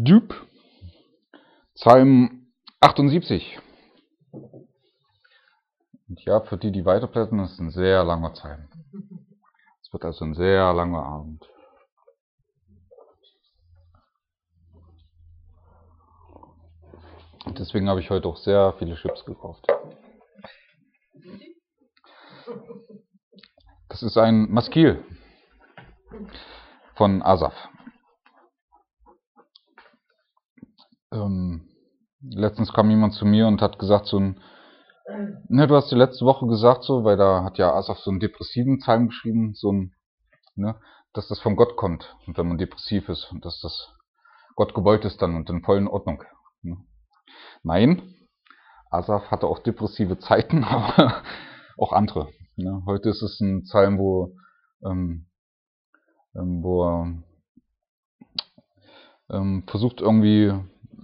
Dupe. Psalm 78. Und ja, für die, die weiterblättern, ist ein sehr langer Psalm. Es wird also ein sehr langer Abend. Und deswegen habe ich heute auch sehr viele Chips gekauft. Das ist ein Maskil von Asaf. Letztens kam jemand zu mir und hat gesagt, du hast die letzte Woche gesagt, weil da hat ja Asaf so einen depressiven Psalm geschrieben, dass das von Gott kommt und wenn man depressiv ist und dass das Gott gewollt ist dann und in voller Ordnung. Nein, Asaf hatte auch depressive Zeiten, aber auch andere. Heute ist es ein Psalm, wo er versucht irgendwie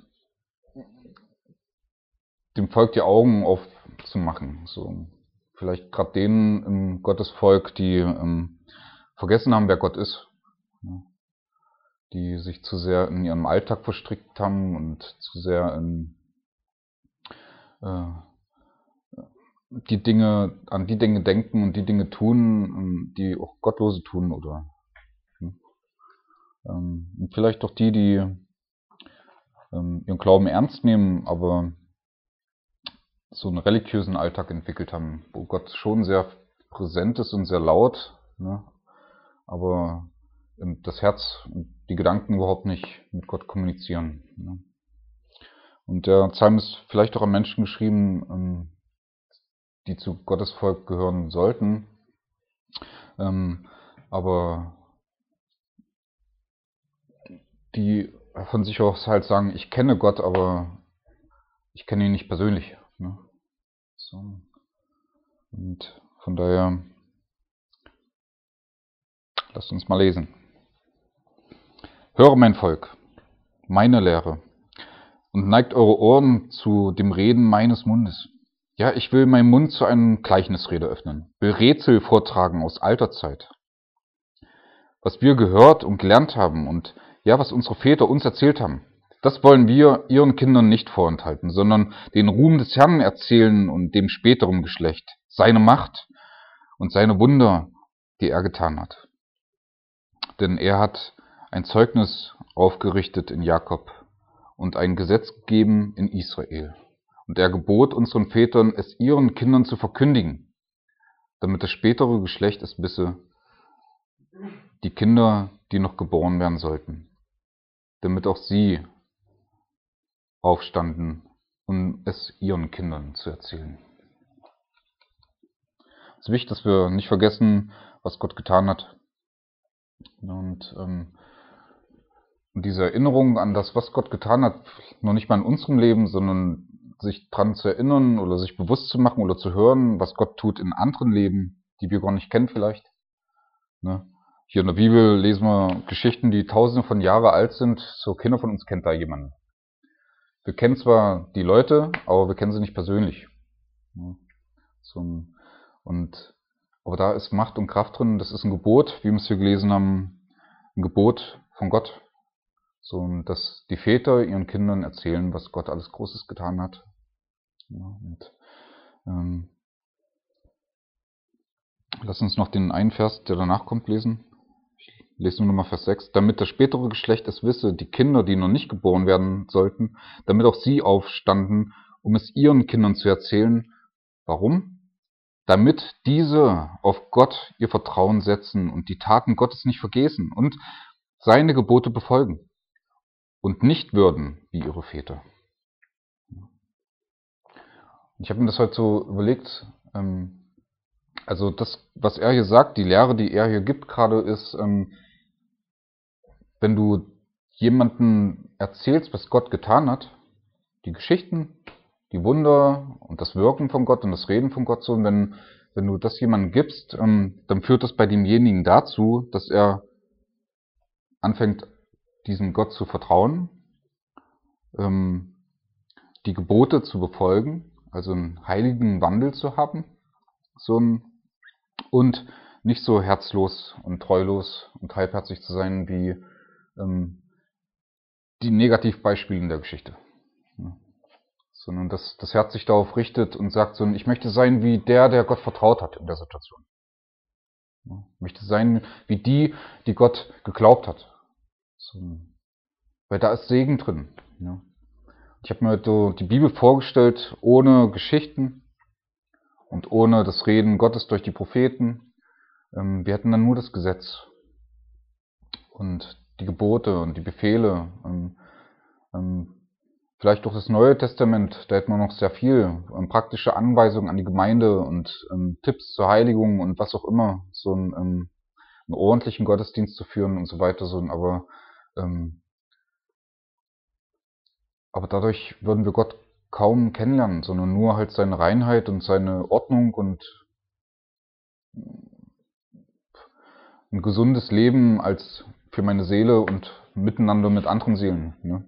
dem Volk die Augen aufzumachen. So, vielleicht gerade denen im Gottesvolk, die vergessen haben, wer Gott ist. Die sich zu sehr in ihrem Alltag verstrickt haben und zu sehr in an die Dinge denken und die Dinge tun, die auch Gottlose tun oder und vielleicht auch die ihren Glauben ernst nehmen, aber so einen religiösen Alltag entwickelt haben, wo Gott schon sehr präsent ist und sehr laut, aber das Herz und die Gedanken überhaupt nicht mit Gott kommunizieren. Und der Psalm ist vielleicht auch an Menschen geschrieben, die zu Gottes Volk gehören sollten, aber die von sich aus halt sagen, ich kenne Gott, aber ich kenne ihn nicht persönlich. So. Und von daher, lasst uns mal lesen. Höre mein Volk, meine Lehre, und neigt eure Ohren zu dem Reden meines Mundes. Ja, ich will meinen Mund zu einem Gleichnisrede öffnen, will Rätsel vortragen aus alter Zeit. Was wir gehört und gelernt haben und ja, was unsere Väter uns erzählt haben, das wollen wir ihren Kindern nicht vorenthalten, sondern den Ruhm des Herrn erzählen und dem späteren Geschlecht, seine Macht und seine Wunder, die er getan hat. Denn er hat ein Zeugnis aufgerichtet in Jakob und ein Gesetz gegeben in Israel. Und er gebot unseren Vätern, es ihren Kindern zu verkündigen, damit das spätere Geschlecht es wisse, die Kinder, die noch geboren werden sollten, damit auch sie aufstanden, um es ihren Kindern zu erzählen. Es ist wichtig, dass wir nicht vergessen, was Gott getan hat. Und diese Erinnerung an das, was Gott getan hat, noch nicht mal in unserem Leben, sondern sich dran zu erinnern oder sich bewusst zu machen oder zu hören, was Gott tut in anderen Leben, die wir gar nicht kennen vielleicht. Hier in der Bibel lesen wir Geschichten, die tausende von Jahren alt sind. So, keiner von uns kennt da jemanden. Wir kennen zwar die Leute, aber wir kennen sie nicht persönlich. Aber da ist Macht und Kraft drin. Das ist ein Gebot, wie wir es hier gelesen haben, ein Gebot von Gott. So, dass die Väter ihren Kindern erzählen, was Gott alles Großes getan hat. Lass uns noch den einen Vers, der danach kommt, lesen. Ich lese nur nochmal Vers 6. Damit das spätere Geschlecht es wisse, die Kinder, die noch nicht geboren werden sollten, damit auch sie aufstanden, um es ihren Kindern zu erzählen. Warum? Damit diese auf Gott ihr Vertrauen setzen und die Taten Gottes nicht vergessen und seine Gebote befolgen und nicht würden wie ihre Väter. Ich habe mir das heute so überlegt, also das, was er hier sagt, die Lehre, die er hier gibt gerade, ist, wenn du jemandem erzählst, was Gott getan hat, die Geschichten, die Wunder und das Wirken von Gott und das Reden von Gott, so, und wenn du das jemandem gibst, dann führt das bei demjenigen dazu, dass er anfängt, diesem Gott zu vertrauen, die Gebote zu befolgen, also einen heiligen Wandel zu haben, und nicht so herzlos und treulos und halbherzig zu sein, wie die Negativbeispiele in der Geschichte. Ja. Sondern dass das Herz sich darauf richtet und sagt so, ich möchte sein wie der Gott vertraut hat in der Situation. Ja. Ich möchte sein wie die Gott geglaubt hat. So, weil da ist Segen drin. Ja. Ich habe mir so die Bibel vorgestellt, ohne Geschichten und ohne das Reden Gottes durch die Propheten. Wir hätten dann nur das Gesetz und die Gebote und die Befehle. Vielleicht durch das Neue Testament, da hätten wir noch sehr viel praktische Anweisungen an die Gemeinde und Tipps zur Heiligung und was auch immer, so einen ordentlichen Gottesdienst zu führen und so weiter. Aber dadurch würden wir Gott kaum kennenlernen, sondern nur halt seine Reinheit und seine Ordnung und ein gesundes Leben als für meine Seele und miteinander mit anderen Seelen. Ne?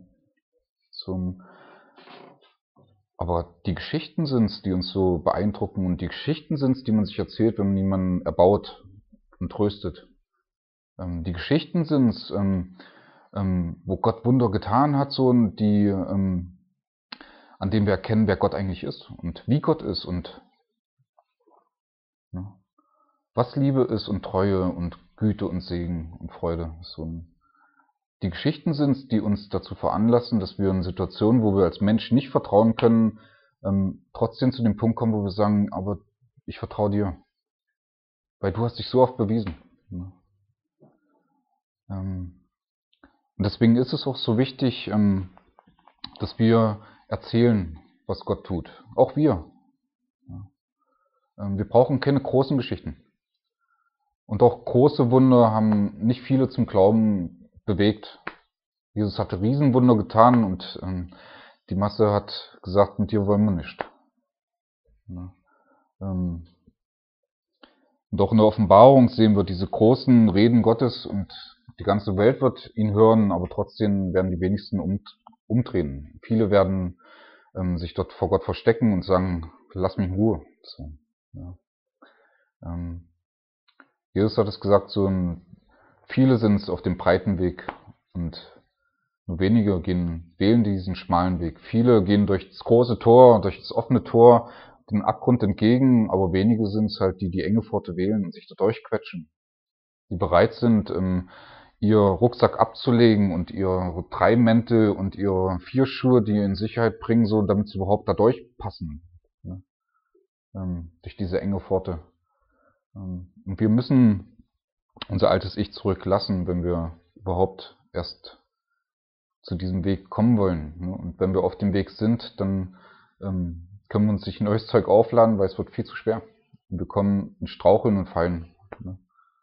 Aber die Geschichten sind's, die uns so beeindrucken und die Geschichten sind's, die man sich erzählt, wenn man jemanden erbaut und tröstet. Die Geschichten sind's, wo Gott Wunder getan hat, so und die, an denen wir erkennen, wer Gott eigentlich ist und wie Gott ist und ne, was Liebe ist und Treue und Güte und Segen und Freude. Die Geschichten sind's, die uns dazu veranlassen, dass wir in Situationen, wo wir als Mensch nicht vertrauen können, trotzdem zu dem Punkt kommen, wo wir sagen, aber ich vertraue dir, weil du hast dich so oft bewiesen. Ne? Und deswegen ist es auch so wichtig, dass wir erzählen, was Gott tut. Auch wir. Wir brauchen keine großen Geschichten. Und auch große Wunder haben nicht viele zum Glauben bewegt. Jesus hatte Riesenwunder getan und die Masse hat gesagt, mit dir wollen wir nicht. Ja. Und auch in der Offenbarung sehen wir diese großen Reden Gottes und die ganze Welt wird ihn hören, aber trotzdem werden die wenigsten umdrehen. Viele werden sich dort vor Gott verstecken und sagen, lass mich in Ruhe. So, ja. Jesus hat es gesagt, viele sind es auf dem breiten Weg und nur wenige wählen diesen schmalen Weg. Viele gehen durch das große Tor, durch das offene Tor, dem Abgrund entgegen, aber wenige sind es halt, die enge Pforte wählen und sich da durchquetschen. Die bereit sind, ihr Rucksack abzulegen und ihre 3 Mäntel und ihre 4 Schuhe, die in Sicherheit bringen, so damit sie überhaupt da durchpassen. Ne? Durch diese enge Pforte. Und wir müssen unser altes Ich zurücklassen, wenn wir überhaupt erst zu diesem Weg kommen wollen. Ne? Und wenn wir auf dem Weg sind, dann können wir uns nicht neues Zeug aufladen, weil es wird viel zu schwer. Und wir kommen in Straucheln und Fallen. Ne?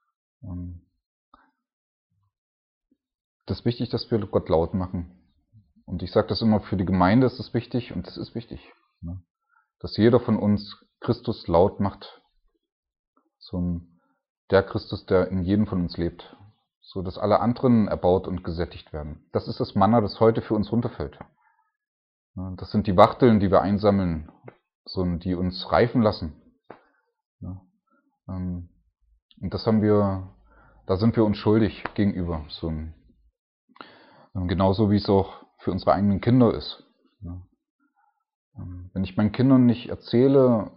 Das ist wichtig, dass wir Gott laut machen. Und ich sage das immer, für die Gemeinde ist es wichtig und es ist wichtig. Ne? Dass jeder von uns Christus laut macht. Der Christus, der in jedem von uns lebt. So dass alle anderen erbaut und gesättigt werden. Das ist das Manna, das heute für uns runterfällt. Das sind die Wachteln, die wir einsammeln, die uns reifen lassen. Und da sind wir uns schuldig gegenüber. Genauso wie es auch für unsere eigenen Kinder ist. Wenn ich meinen Kindern nicht erzähle,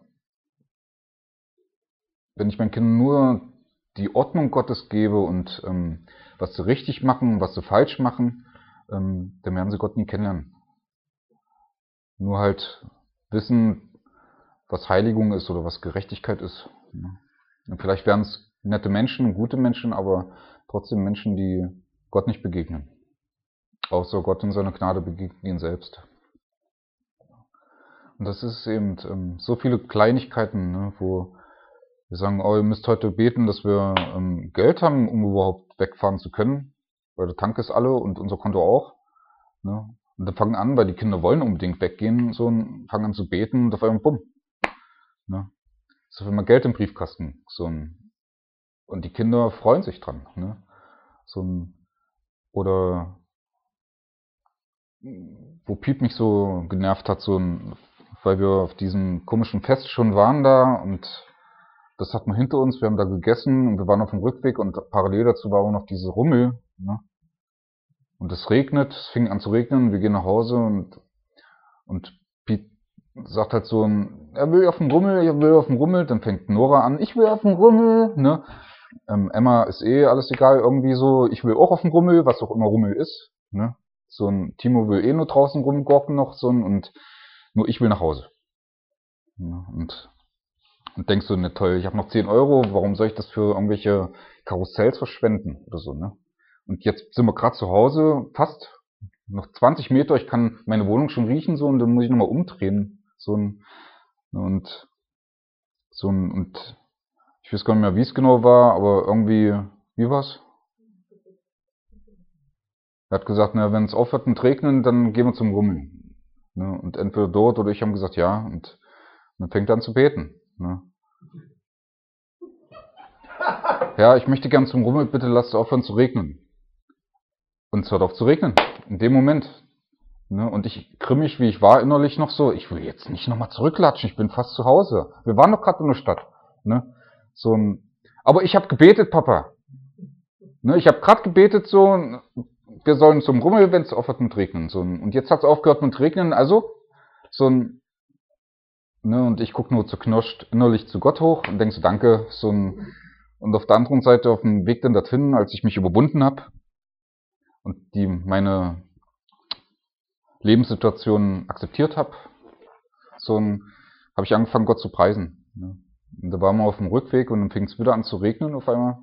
wenn ich meinen Kindern nur die Ordnung Gottes gebe und was sie richtig machen, was sie falsch machen, dann werden sie Gott nie kennenlernen. Nur halt wissen, was Heiligung ist oder was Gerechtigkeit ist. Und vielleicht werden es nette Menschen, gute Menschen, aber trotzdem Menschen, die Gott nicht begegnen. Außer Gott in seiner Gnade begegnet ihnen selbst. Und das ist eben so viele Kleinigkeiten, ne, wo wir sagen, oh, ihr müsst heute beten, dass wir Geld haben, um überhaupt wegfahren zu können, weil der Tank ist alle und unser Konto auch. Ne? Und dann fangen an, weil die Kinder wollen unbedingt weggehen, und fangen an zu beten und auf einmal bumm. Ne? Ist auf einmal Geld im Briefkasten. Und die Kinder freuen sich dran. Ne? Oder wo Piep mich so genervt hat, weil wir auf diesem komischen Fest schon waren da und das hatten wir hinter uns, wir haben da gegessen und wir waren auf dem Rückweg und parallel dazu war auch noch diese Rummel. Ne? Und es regnet, es fing an zu regnen, wir gehen nach Hause und Pete sagt halt so, er will auf den Rummel, dann fängt Nora an, ich will auf den Rummel, ne? Emma ist alles egal, irgendwie so, ich will auch auf den Rummel, was auch immer Rummel ist, ne? So ein Timo will nur draußen rumgorken noch, und nur ich will nach Hause. Ja, und denkst du, ne, toll, ich habe noch 10 Euro, warum soll ich das für irgendwelche Karussells verschwenden oder so, ne? Und jetzt sind wir gerade zu Hause, fast noch 20 Meter, ich kann meine Wohnung schon riechen, so, und dann muss ich nochmal umdrehen, und ich weiß gar nicht mehr, wie es genau war, aber irgendwie, wie war's? Er hat gesagt, na, wenn es aufhört mit Regnen, dann gehen wir zum Rummel. Ne? Und entweder dort oder ich haben gesagt, ja, und dann fängt er an zu beten. Ne? Ja, ich möchte gern zum Rummel, bitte lasst aufhören zu regnen. Und es hört auf zu regnen. In dem Moment. Ne? Und ich grimmig, wie ich war, innerlich noch so, ich will jetzt nicht nochmal zurücklatschen, ich bin fast zu Hause. Wir waren doch gerade in der Stadt. Ne? Aber ich habe gebetet, Papa. Ne? Ich habe gerade gebetet, wir sollen zum Rummel, wenn es aufhört mit Regnen. Und jetzt hat es aufgehört mit Regnen, also ne, und ich gucke nur zerknirscht innerlich zu Gott hoch und denke so, danke, und auf der anderen Seite, auf dem Weg dann dorthin, als ich mich überwunden habe und meine Lebenssituation akzeptiert habe, habe ich angefangen, Gott zu preisen. Ne? Und da waren wir auf dem Rückweg und dann fing es wieder an zu regnen auf einmal.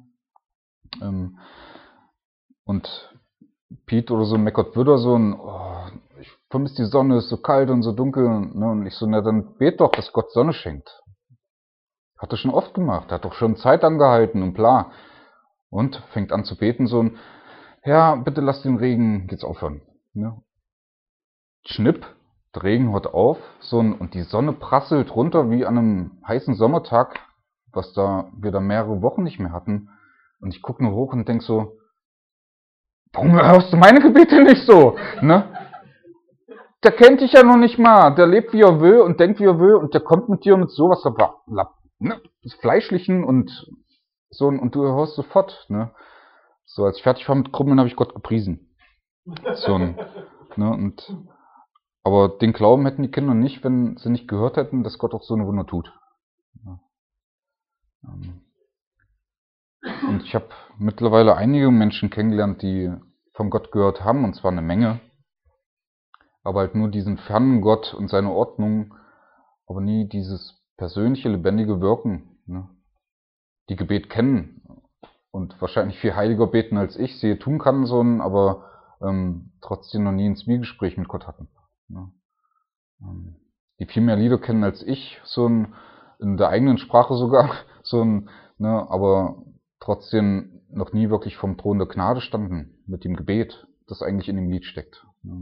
Und Pete oder so meckert wieder ich vermisse die Sonne, ist so kalt und so dunkel. Ne? Und ich so, na dann bet doch, dass Gott Sonne schenkt. Hat er schon oft gemacht, hat doch schon Zeit angehalten und bla. Und fängt an zu beten, ja, bitte lass den Regen jetzt aufhören. Ne? Schnipp, der Regen hört auf, und die Sonne prasselt runter wie an einem heißen Sommertag, was wir da mehrere Wochen nicht mehr hatten. Und ich gucke nur hoch und denk so, warum hörst du meine Gebete nicht so? Ne? Der kennt dich ja noch nicht mal, der lebt wie er will und denkt wie er will und der kommt mit dir mit sowas, ne? Fleischlichen und und du hörst sofort, ne? So, als ich fertig war mit Krummeln, habe ich Gott gepriesen. Ne? Aber den Glauben hätten die Kinder nicht, wenn sie nicht gehört hätten, dass Gott auch so eine Wunder tut. Und ich habe mittlerweile einige Menschen kennengelernt, die von Gott gehört haben, und zwar eine Menge, aber halt nur diesen fernen Gott und seine Ordnung, aber nie dieses persönliche, lebendige Wirken, ne? Die Gebet kennen und wahrscheinlich viel heiliger beten, als ich sie tun kann, aber trotzdem noch nie ein Zwiegespräch mit Gott hatten. Ne? Die viel mehr Lieder kennen als ich, in der eigenen Sprache sogar, ne, aber trotzdem noch nie wirklich vom Thron der Gnade standen mit dem Gebet, das eigentlich in dem Lied steckt. Ne?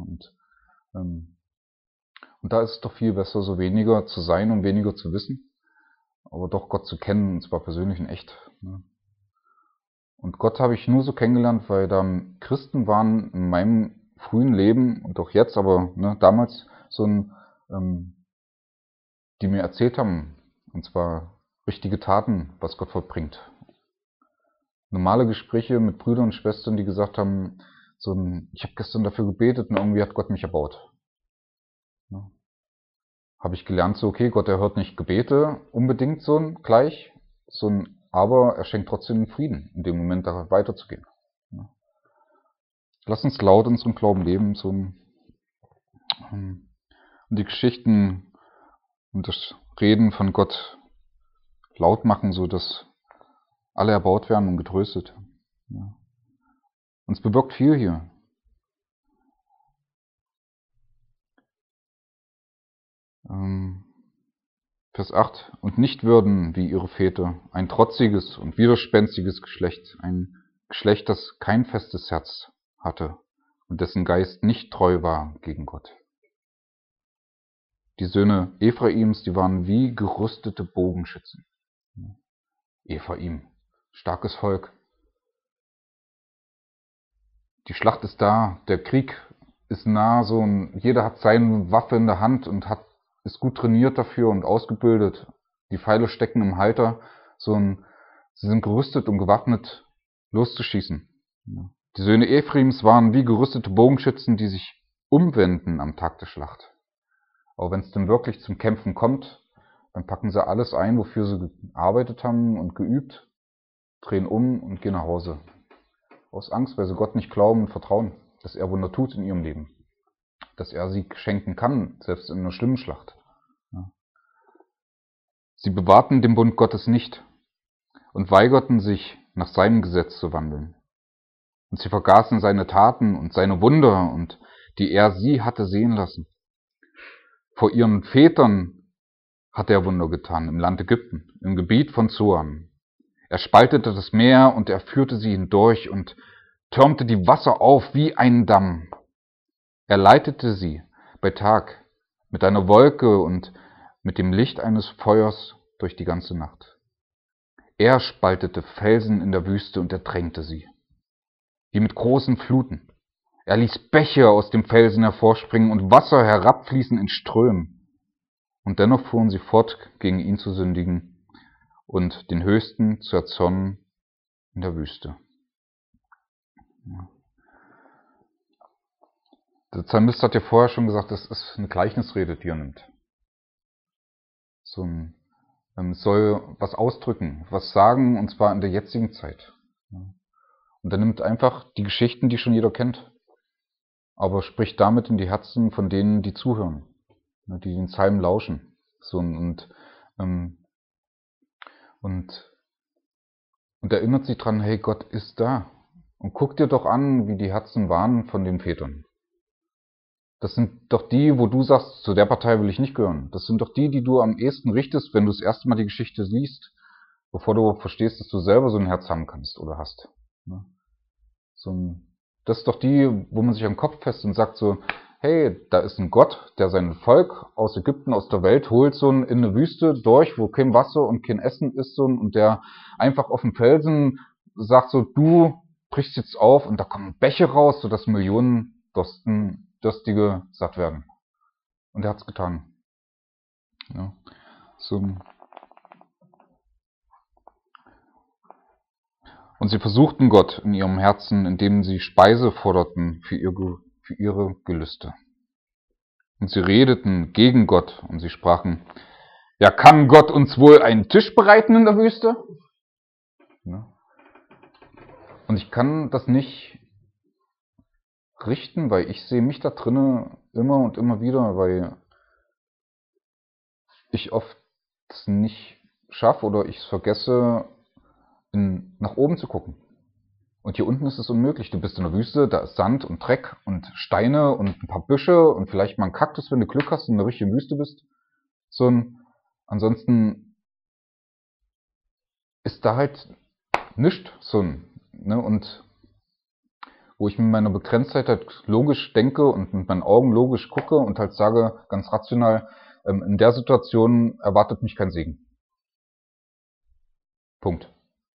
Und da ist es doch viel besser, so weniger zu sein und weniger zu wissen, aber doch Gott zu kennen, und zwar persönlich und echt. Ne? Und Gott habe ich nur so kennengelernt, weil da Christen waren in meinem frühen Leben und auch jetzt, aber ne, damals die mir erzählt haben, und zwar richtige Taten, was Gott vollbringt. Normale Gespräche mit Brüdern und Schwestern, die gesagt haben, ich habe gestern dafür gebetet und irgendwie hat Gott mich erbaut. Ja. Habe ich gelernt, okay, Gott erhört nicht Gebete unbedingt gleich, aber er schenkt trotzdem den Frieden, in dem Moment da weiterzugehen. Ja. Lass uns laut unseren Glauben leben, und die Geschichten und das Reden von Gott laut machen, dass alle erbaut werden und getröstet. Ja. Und es bewirkt viel hier. Vers 8. Und nicht würden, wie ihre Väter, ein trotziges und widerspenstiges Geschlecht, ein Geschlecht, das kein festes Herz hatte und dessen Geist nicht treu war gegen Gott. Die Söhne Ephraims, die waren wie gerüstete Bogenschützen. Ephraim, starkes Volk. Die Schlacht ist da, der Krieg ist nah, jeder hat seine Waffe in der Hand und ist gut trainiert dafür und ausgebildet. Die Pfeile stecken im Halter, sie sind gerüstet und gewappnet, loszuschießen. Die Söhne Ephraims waren wie gerüstete Bogenschützen, die sich umwenden am Tag der Schlacht. Aber wenn es dann wirklich zum Kämpfen kommt, dann packen sie alles ein, wofür sie gearbeitet haben und geübt, drehen um und gehen nach Hause. Aus Angst, weil sie Gott nicht glauben und vertrauen, dass er Wunder tut in ihrem Leben. Dass er Sieg schenken kann, selbst in einer schlimmen Schlacht. Ja. Sie bewahrten den Bund Gottes nicht und weigerten sich, nach seinem Gesetz zu wandeln. Und sie vergaßen seine Taten und seine Wunder, und die er sie hatte sehen lassen. Vor ihren Vätern hat er Wunder getan, im Land Ägypten, im Gebiet von Zoan. Er spaltete das Meer und er führte sie hindurch und türmte die Wasser auf wie einen Damm. Er leitete sie bei Tag mit einer Wolke und mit dem Licht eines Feuers durch die ganze Nacht. Er spaltete Felsen in der Wüste und ertränkte sie, wie mit großen Fluten. Er ließ Bäche aus dem Felsen hervorspringen und Wasser herabfließen in Strömen. Und dennoch fuhren sie fort, gegen ihn zu sündigen und den Höchsten zu erzürnen in der Wüste. Der Psalmist hat ja vorher schon gesagt, das ist eine Gleichnisrede, die er nimmt. Soll was ausdrücken, was sagen, und zwar in der jetzigen Zeit. Und er nimmt einfach die Geschichten, die schon jeder kennt, aber spricht damit in die Herzen von denen, die zuhören, die den Psalm lauschen. Und erinnert sie dran, hey, Gott ist da. Und guck dir doch an, wie die Herzen waren von den Vätern. Das sind doch die, wo du sagst, zu der Partei will ich nicht gehören. Das sind doch die, die du am ehesten richtest, wenn du das erste Mal die Geschichte liest, bevor du verstehst, dass du selber so ein Herz haben kannst oder hast. Das ist doch die, wo man sich am Kopf fest und sagt so, hey, da ist ein Gott, der sein Volk aus Ägypten, aus der Welt holt, in eine Wüste durch, wo kein Wasser und kein Essen ist, und der einfach auf dem Felsen sagt so, du brichst jetzt auf und da kommen Bäche raus, sodass Millionen Durstige satt werden. Und er hat's getan. Ja, Und sie versuchten Gott in ihrem Herzen, indem sie Speise forderten für ihre Gelüste. Und sie redeten gegen Gott und sie sprachen, ja, kann Gott uns wohl einen Tisch bereiten in der Wüste? Ja. Und ich kann das nicht richten, weil ich sehe mich da drinnen immer und immer wieder, weil ich oft es nicht schaffe oder ich es vergesse, nach oben zu gucken. Und hier unten ist es unmöglich. Du bist in der Wüste, da ist Sand und Dreck und Steine und ein paar Büsche und vielleicht mal ein Kaktus, wenn du Glück hast und in der richtigen Wüste bist. Ansonsten ist da halt nichts. Und wo ich mit meiner Begrenztheit halt logisch denke und mit meinen Augen logisch gucke und halt sage, ganz rational, in der Situation erwartet mich kein Segen. Punkt.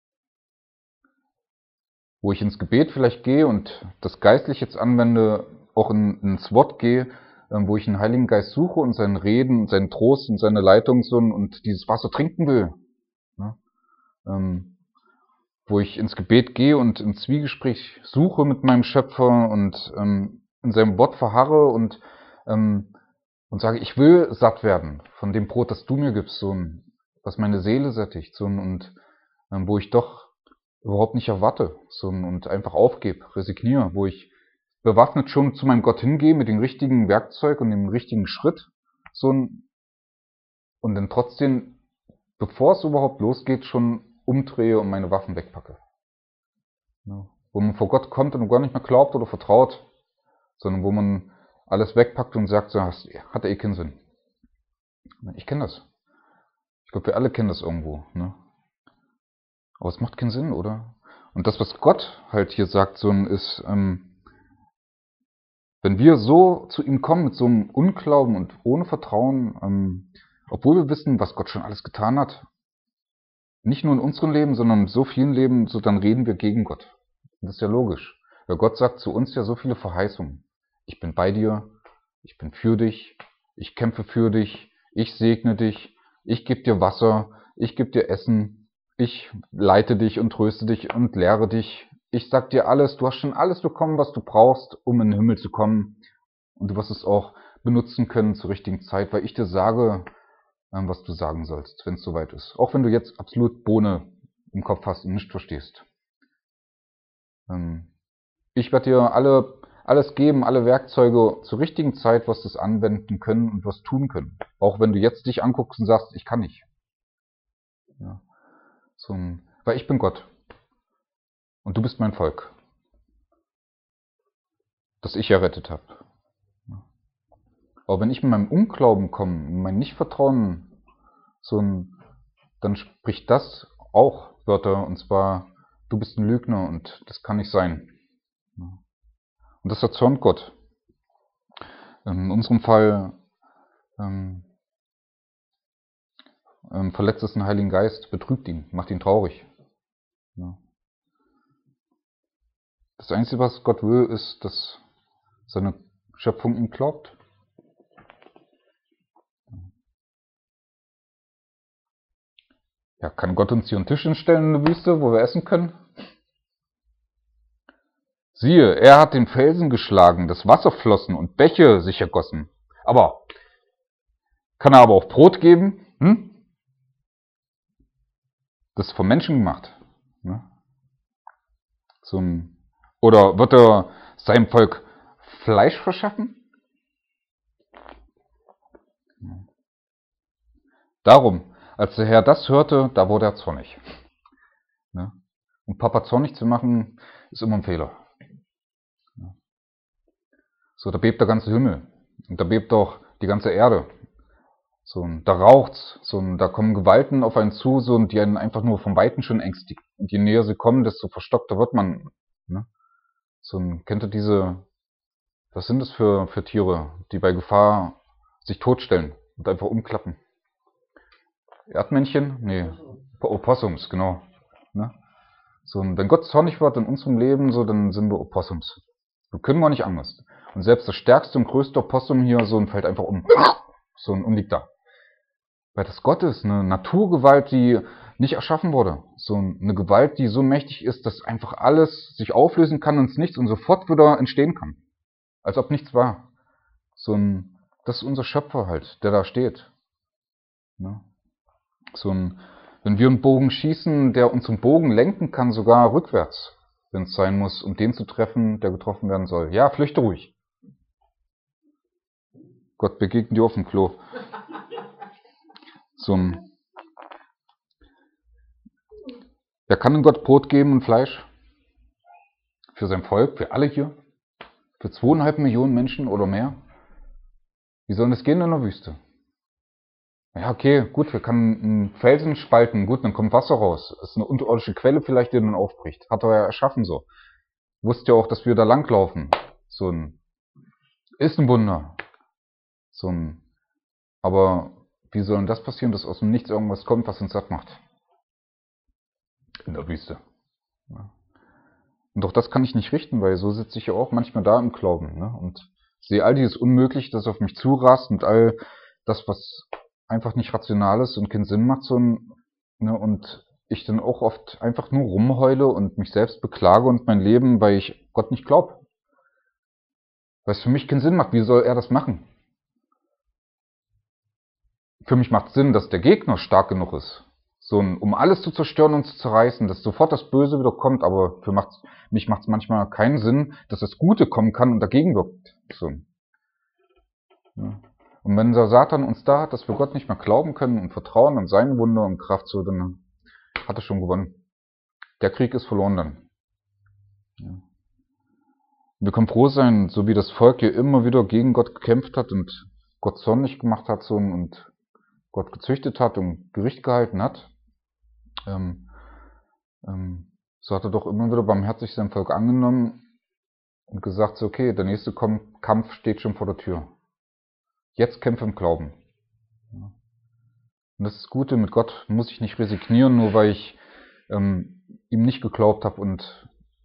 Wo ich ins Gebet vielleicht gehe und das geistlich jetzt anwende, auch ins Wort gehe, wo ich den Heiligen Geist suche und sein Reden und seinen Trost und seine Leitung und dieses Wasser trinken will. Wo ich ins Gebet gehe und im Zwiegespräch suche mit meinem Schöpfer und in seinem Wort verharre und sage, ich will satt werden von dem Brot, das du mir gibst, was meine Seele sättigt, wo ich doch überhaupt nicht erwarte, und einfach aufgebe, resigniere, wo ich bewaffnet schon zu meinem Gott hingehe mit dem richtigen Werkzeug und dem richtigen Schritt, und dann trotzdem, bevor es überhaupt losgeht, schon umdrehe und meine Waffen wegpacke. Ja. Wo man vor Gott kommt und gar nicht mehr glaubt oder vertraut, sondern wo man alles wegpackt und sagt, so, hat eh keinen Sinn. Ich kenne das. Ich glaube, wir alle kennen das irgendwo. Ne? Aber es macht keinen Sinn, oder? Und das, was Gott halt hier sagt, ist, wenn wir so zu ihm kommen mit so einem Unglauben und ohne Vertrauen, obwohl wir wissen, was Gott schon alles getan hat, nicht nur in unserem Leben, sondern in so vielen Leben, dann reden wir gegen Gott. Und das ist ja logisch. Weil Gott sagt zu uns ja so viele Verheißungen. Ich bin bei dir, ich bin für dich, ich kämpfe für dich, ich segne dich, ich gebe dir Wasser, ich gebe dir Essen, ich leite dich und tröste dich und lehre dich ich sag dir alles, du hast schon alles bekommen, was du brauchst, um in den Himmel zu kommen. Und du wirst es auch benutzen können zur richtigen Zeit, weil ich dir sage, was du sagen sollst, wenn es soweit ist. Auch wenn du jetzt absolut Bohne im Kopf hast und nicht verstehst. Ich werde dir alles geben, alle Werkzeuge zur richtigen Zeit, was das anwenden können und was tun können. Auch wenn du jetzt dich anguckst und sagst, ich kann nicht. Ja. Weil ich bin Gott. Und du bist mein Volk, das ich errettet habe. Aber wenn ich mit meinem Unglauben komme, mein Nichtvertrauen, dann spricht das auch Wörter, und zwar, du bist ein Lügner und das kann nicht sein. Und das erzürnt Gott. In unserem Fall verletzt es den Heiligen Geist, betrügt ihn, macht ihn traurig. Ja. Das Einzige, was Gott will, ist, dass seine Schöpfung ihm glaubt. Ja, kann Gott uns hier einen Tisch hinstellen in der Wüste, wo wir essen können? Siehe, er hat den Felsen geschlagen, das Wasser flossen und Bäche sich ergossen. Aber kann er aber auch Brot geben? Das ist vom Menschen gemacht. Ne? Oder wird er seinem Volk Fleisch verschaffen? Darum, als der Herr das hörte, da wurde er zornig. Ne? Und Papa zornig zu machen, ist immer ein Fehler. Da bebt der ganze Himmel. Und da bebt auch die ganze Erde. Und da raucht's. Und da kommen Gewalten auf einen zu, die einen einfach nur vom Weiten schon ängstigen. Und je näher sie kommen, desto verstockter wird man. Ne? Kennt ihr was sind das für Tiere, die bei Gefahr sich totstellen und einfach umklappen? Erdmännchen? Nee. Opossums, genau. Ne? Und wenn Gott zornig wird in unserem Leben, dann sind wir Opossums. Wir können wir nicht anders. Und selbst das stärkste und größte Opossum hier, fällt einfach um. Und liegt da. Weil das Gott ist, eine Naturgewalt, die nicht erschaffen wurde. Eine Gewalt, die so mächtig ist, dass einfach alles sich auflösen kann ins Nichts und sofort wieder entstehen kann. Als ob nichts war. Das ist unser Schöpfer halt, der da steht. Ne? Wenn wir einen Bogen schießen, der unseren Bogen lenken kann, sogar rückwärts, wenn es sein muss, um den zu treffen, der getroffen werden soll. Ja, flüchte ruhig. Gott begegnet dir auf dem Klo. Ja, kann denn Gott Brot geben und Fleisch? Für sein Volk, für alle hier? Für 2,5 Millionen Menschen oder mehr? Wie soll das gehen in der Wüste? Ja, okay, gut, wir können einen Felsen spalten, gut, dann kommt Wasser raus. Das ist eine unterirdische Quelle vielleicht, die dann aufbricht. Hat er ja erschaffen so. Wusste ja auch, dass wir da langlaufen. Ist ein Wunder. Aber wie soll denn das passieren, dass aus dem Nichts irgendwas kommt, was uns satt macht? In der Wüste. Ja. Und auch das kann ich nicht richten, weil so sitze ich ja auch manchmal da im Glauben. Ne? Und sehe all dieses Unmögliche, das auf mich zurast und all das, was einfach nicht rational ist und keinen Sinn macht. Ne? Und ich dann auch oft einfach nur rumheule und mich selbst beklage und mein Leben, weil ich Gott nicht glaube. Weil es für mich keinen Sinn macht. Wie soll er das machen? Für mich macht es Sinn, dass der Gegner stark genug ist. Um alles zu zerstören und zu zerreißen, dass sofort das Böse wieder kommt, aber mich macht es manchmal keinen Sinn, dass das Gute kommen kann und dagegen wirkt. Ja. Und wenn der Satan uns da hat, dass wir Gott nicht mehr glauben können und vertrauen an seine Wunder und Kraft, dann hat er schon gewonnen. Der Krieg ist verloren dann. Ja. Wir können froh sein, so wie das Volk hier immer wieder gegen Gott gekämpft hat und Gott zornig gemacht hat und Gott gezüchtet hat und Gericht gehalten hat, so hat er doch immer wieder barmherzig sein Volk angenommen und gesagt, okay, der nächste Kampf steht schon vor der Tür. Jetzt kämpfe im Glauben. Und das ist das Gute, mit Gott muss ich nicht resignieren, nur weil ich ihm nicht geglaubt habe und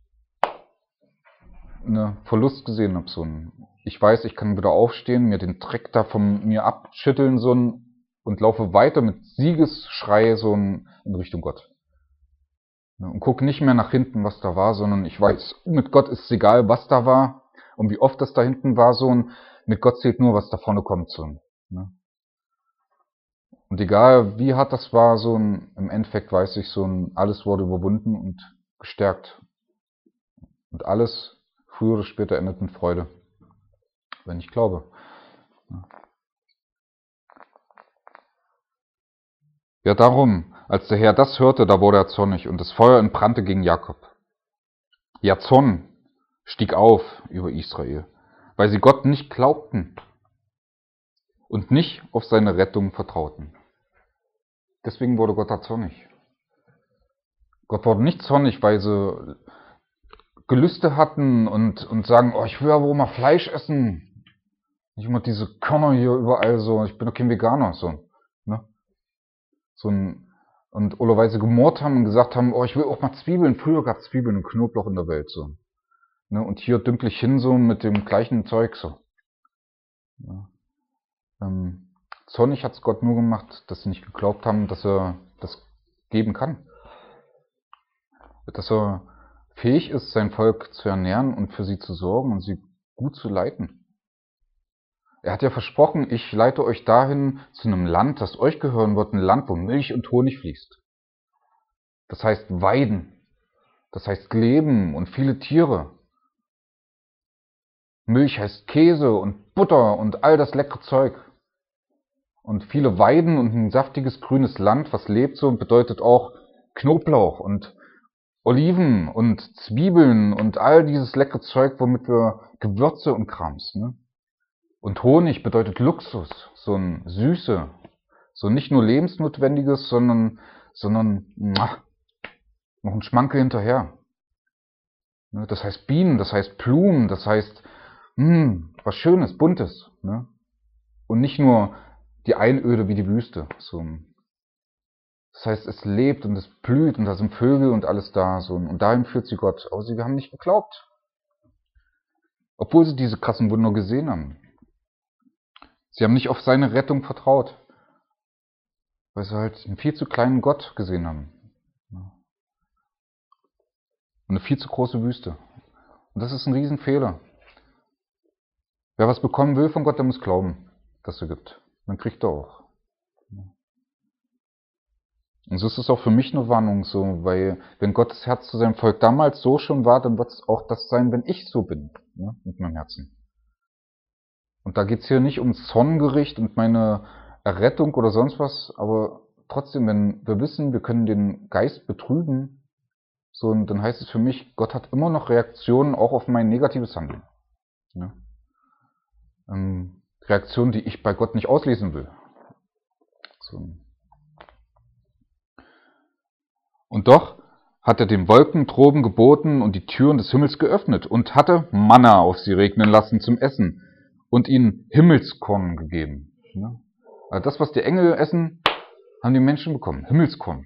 einen Verlust gesehen habe. Ich weiß, ich kann wieder aufstehen, mir den Dreck da von mir abschütteln und laufe weiter mit Siegesschrei in Richtung Gott. Ne? Und gucke nicht mehr nach hinten, was da war, sondern ich weiß, mit Gott ist es egal, was da war und wie oft das da hinten war, so und mit Gott zählt nur, was da vorne kommt, so. Ne? Und egal wie hart das war, so im Endeffekt weiß ich, so alles wurde überwunden und gestärkt. Und alles früher oder später endet in Freude, wenn ich glaube. Ja, darum, als der Herr das hörte, da wurde er zornig und das Feuer entbrannte gegen Jakob. Ja, Zorn stieg auf über Israel, weil sie Gott nicht glaubten und nicht auf seine Rettung vertrauten. Deswegen wurde Gott da zornig. Gott wurde nicht zornig, weil sie Gelüste hatten und sagen, oh, ich will aber mal Fleisch essen. Nicht immer diese Körner hier überall so, ich bin doch kein Veganer, so. Ne? Und allerweise gemurrt haben und gesagt haben, oh, ich will auch mal Zwiebeln. Früher gab es Zwiebeln und Knoblauch in der Welt, so. Ne? Und hier dümpel ich hin, so, mit dem gleichen Zeug, so. Ja. Zornig hat es Gott nur gemacht, dass sie nicht geglaubt haben, dass er das geben kann. Dass er fähig ist, sein Volk zu ernähren und für sie zu sorgen und sie gut zu leiten. Er hat ja versprochen, ich leite euch dahin zu einem Land, das euch gehören wird, ein Land, wo Milch und Honig fließt. Das heißt Weiden, das heißt Leben und viele Tiere. Milch heißt Käse und Butter und all das leckere Zeug. Und viele Weiden und ein saftiges grünes Land, was lebt so, bedeutet auch Knoblauch und Oliven und Zwiebeln und all dieses leckere Zeug, womit wir Gewürze und Krams. Ne? Und Honig bedeutet Luxus, so ein Süße, so nicht nur Lebensnotwendiges, sondern noch ein Schmankel hinterher. Ne? Das heißt Bienen, das heißt Blumen, das heißt was Schönes, Buntes. Ne? Und nicht nur die Einöde wie die Wüste. So. Das heißt, es lebt und es blüht und da sind Vögel und alles da. So. Und dahin führt sie Gott. Aber sie haben nicht geglaubt. Obwohl sie diese krassen Wunder gesehen haben. Sie haben nicht auf seine Rettung vertraut. Weil sie halt einen viel zu kleinen Gott gesehen haben. Und eine viel zu große Wüste. Und das ist ein Riesenfehler. Wer was bekommen will von Gott, der muss glauben, dass er gibt. Dann kriegt er auch. Und so ist es auch für mich eine Warnung, so, weil wenn Gottes Herz zu seinem Volk damals so schon war, dann wird es auch das sein, wenn ich so bin, ne, mit meinem Herzen. Und da geht's hier nicht ums Zorngericht und meine Errettung oder sonst was, aber trotzdem, wenn wir wissen, wir können den Geist betrügen, so, und dann heißt es für mich, Gott hat immer noch Reaktionen auch auf mein negatives Handeln. Ne? Reaktionen, die ich bei Gott nicht auslesen will. So. Und doch hat er den Wolken droben geboten und die Türen des Himmels geöffnet und hatte Manna auf sie regnen lassen zum Essen und ihnen Himmelskorn gegeben. Also das, was die Engel essen, haben die Menschen bekommen. Himmelskorn.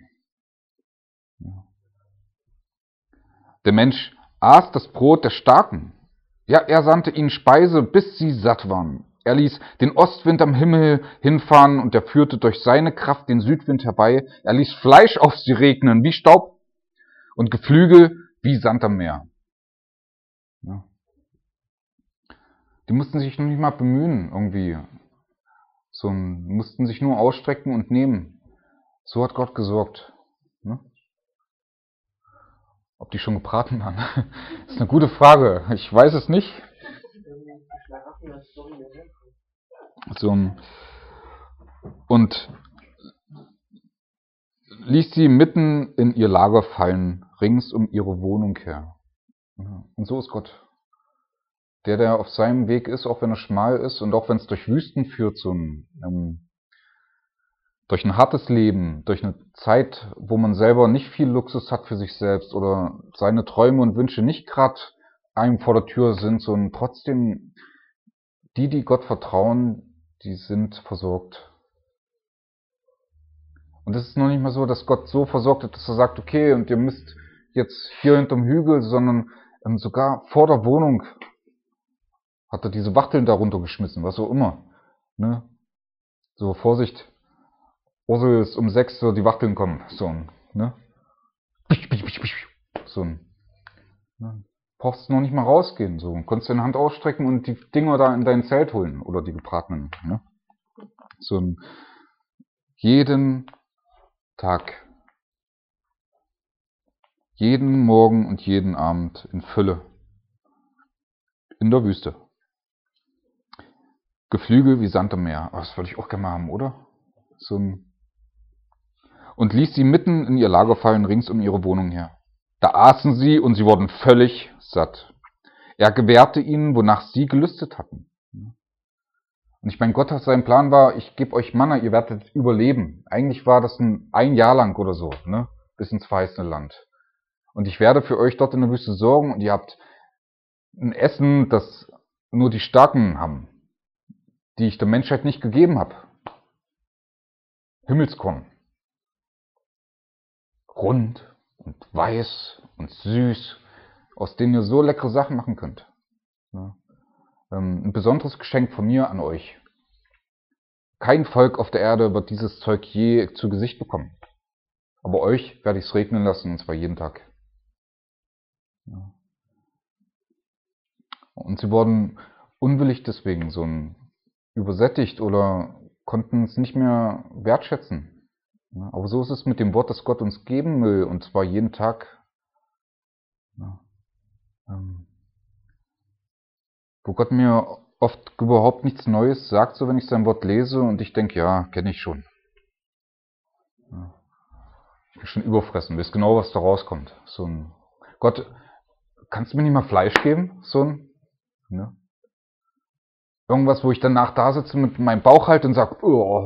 Der Mensch aß das Brot der Starken. Ja, er sandte ihnen Speise, bis sie satt waren. Er ließ den Ostwind am Himmel hinfahren und er führte durch seine Kraft den Südwind herbei. Er ließ Fleisch auf sie regnen wie Staub und Geflügel wie Sand am Meer. Ja. Die mussten sich noch nicht mal bemühen irgendwie. So, mussten sich nur ausstrecken und nehmen. So hat Gott gesorgt. Ne? Ob die schon gebraten waren? Das ist eine gute Frage. Ich weiß es nicht. So, und ließ sie mitten in ihr Lager fallen, rings um ihre Wohnung her. Und so ist Gott. Der auf seinem Weg ist, auch wenn er schmal ist und auch wenn es durch Wüsten führt, so durch ein hartes Leben, durch eine Zeit, wo man selber nicht viel Luxus hat für sich selbst oder seine Träume und Wünsche nicht gerade einem vor der Tür sind, sondern trotzdem die Gott vertrauen, die sind versorgt. Und es ist noch nicht mal so, dass Gott so versorgt hat, dass er sagt, okay, und ihr müsst jetzt hier hinterm Hügel, sondern sogar vor der Wohnung hat er diese Wachteln da runtergeschmissen, was auch immer. Ne? So, Vorsicht, Ursel ist um 6 Uhr, die Wachteln kommen. So, ne? So ein, ne? Brauchst noch nicht mal rausgehen. So. Konntest deine Hand ausstrecken und die Dinger da in dein Zelt holen. Oder die gebratenen. Ne? So ein, jeden Tag. Jeden Morgen und jeden Abend in Fülle. In der Wüste. Geflügel wie Sand am Meer. Oh, das würde ich auch gerne mal haben, oder? So ein, und ließ sie mitten in ihr Lager fallen, rings um ihre Wohnung her. Da aßen sie und sie wurden völlig satt. Er gewährte ihnen, wonach sie gelüstet hatten. Und ich meine, Gott hat sein Plan war, ich gebe euch Manna, ihr werdet überleben. Eigentlich war das ein Jahr lang oder so, ne? Bis ins verheißene Land. Und ich werde für euch dort in der Wüste sorgen und ihr habt ein Essen, das nur die Starken haben, die ich der Menschheit nicht gegeben habe. Himmelskorn. Rund und weiß und süß, aus denen ihr so leckere Sachen machen könnt. Ja. Ein besonderes Geschenk von mir an euch. Kein Volk auf der Erde wird dieses Zeug je zu Gesicht bekommen. Aber euch werde ich es regnen lassen, und zwar jeden Tag. Ja. Und sie wurden unwillig deswegen so übersättigt oder konnten es nicht mehr wertschätzen. Ja, aber so ist es mit dem Wort, das Gott uns geben will, und zwar jeden Tag. Ja. Wo Gott mir oft überhaupt nichts Neues sagt, so wenn ich sein Wort lese und ich denke, ja, kenne ich schon. Ja. Ich bin schon überfressen, weiß genau, was da rauskommt. So ein Gott, kannst du mir nicht mal Fleisch geben? So ein, ne? Irgendwas, wo ich danach da sitze mit meinem Bauch halt und sage,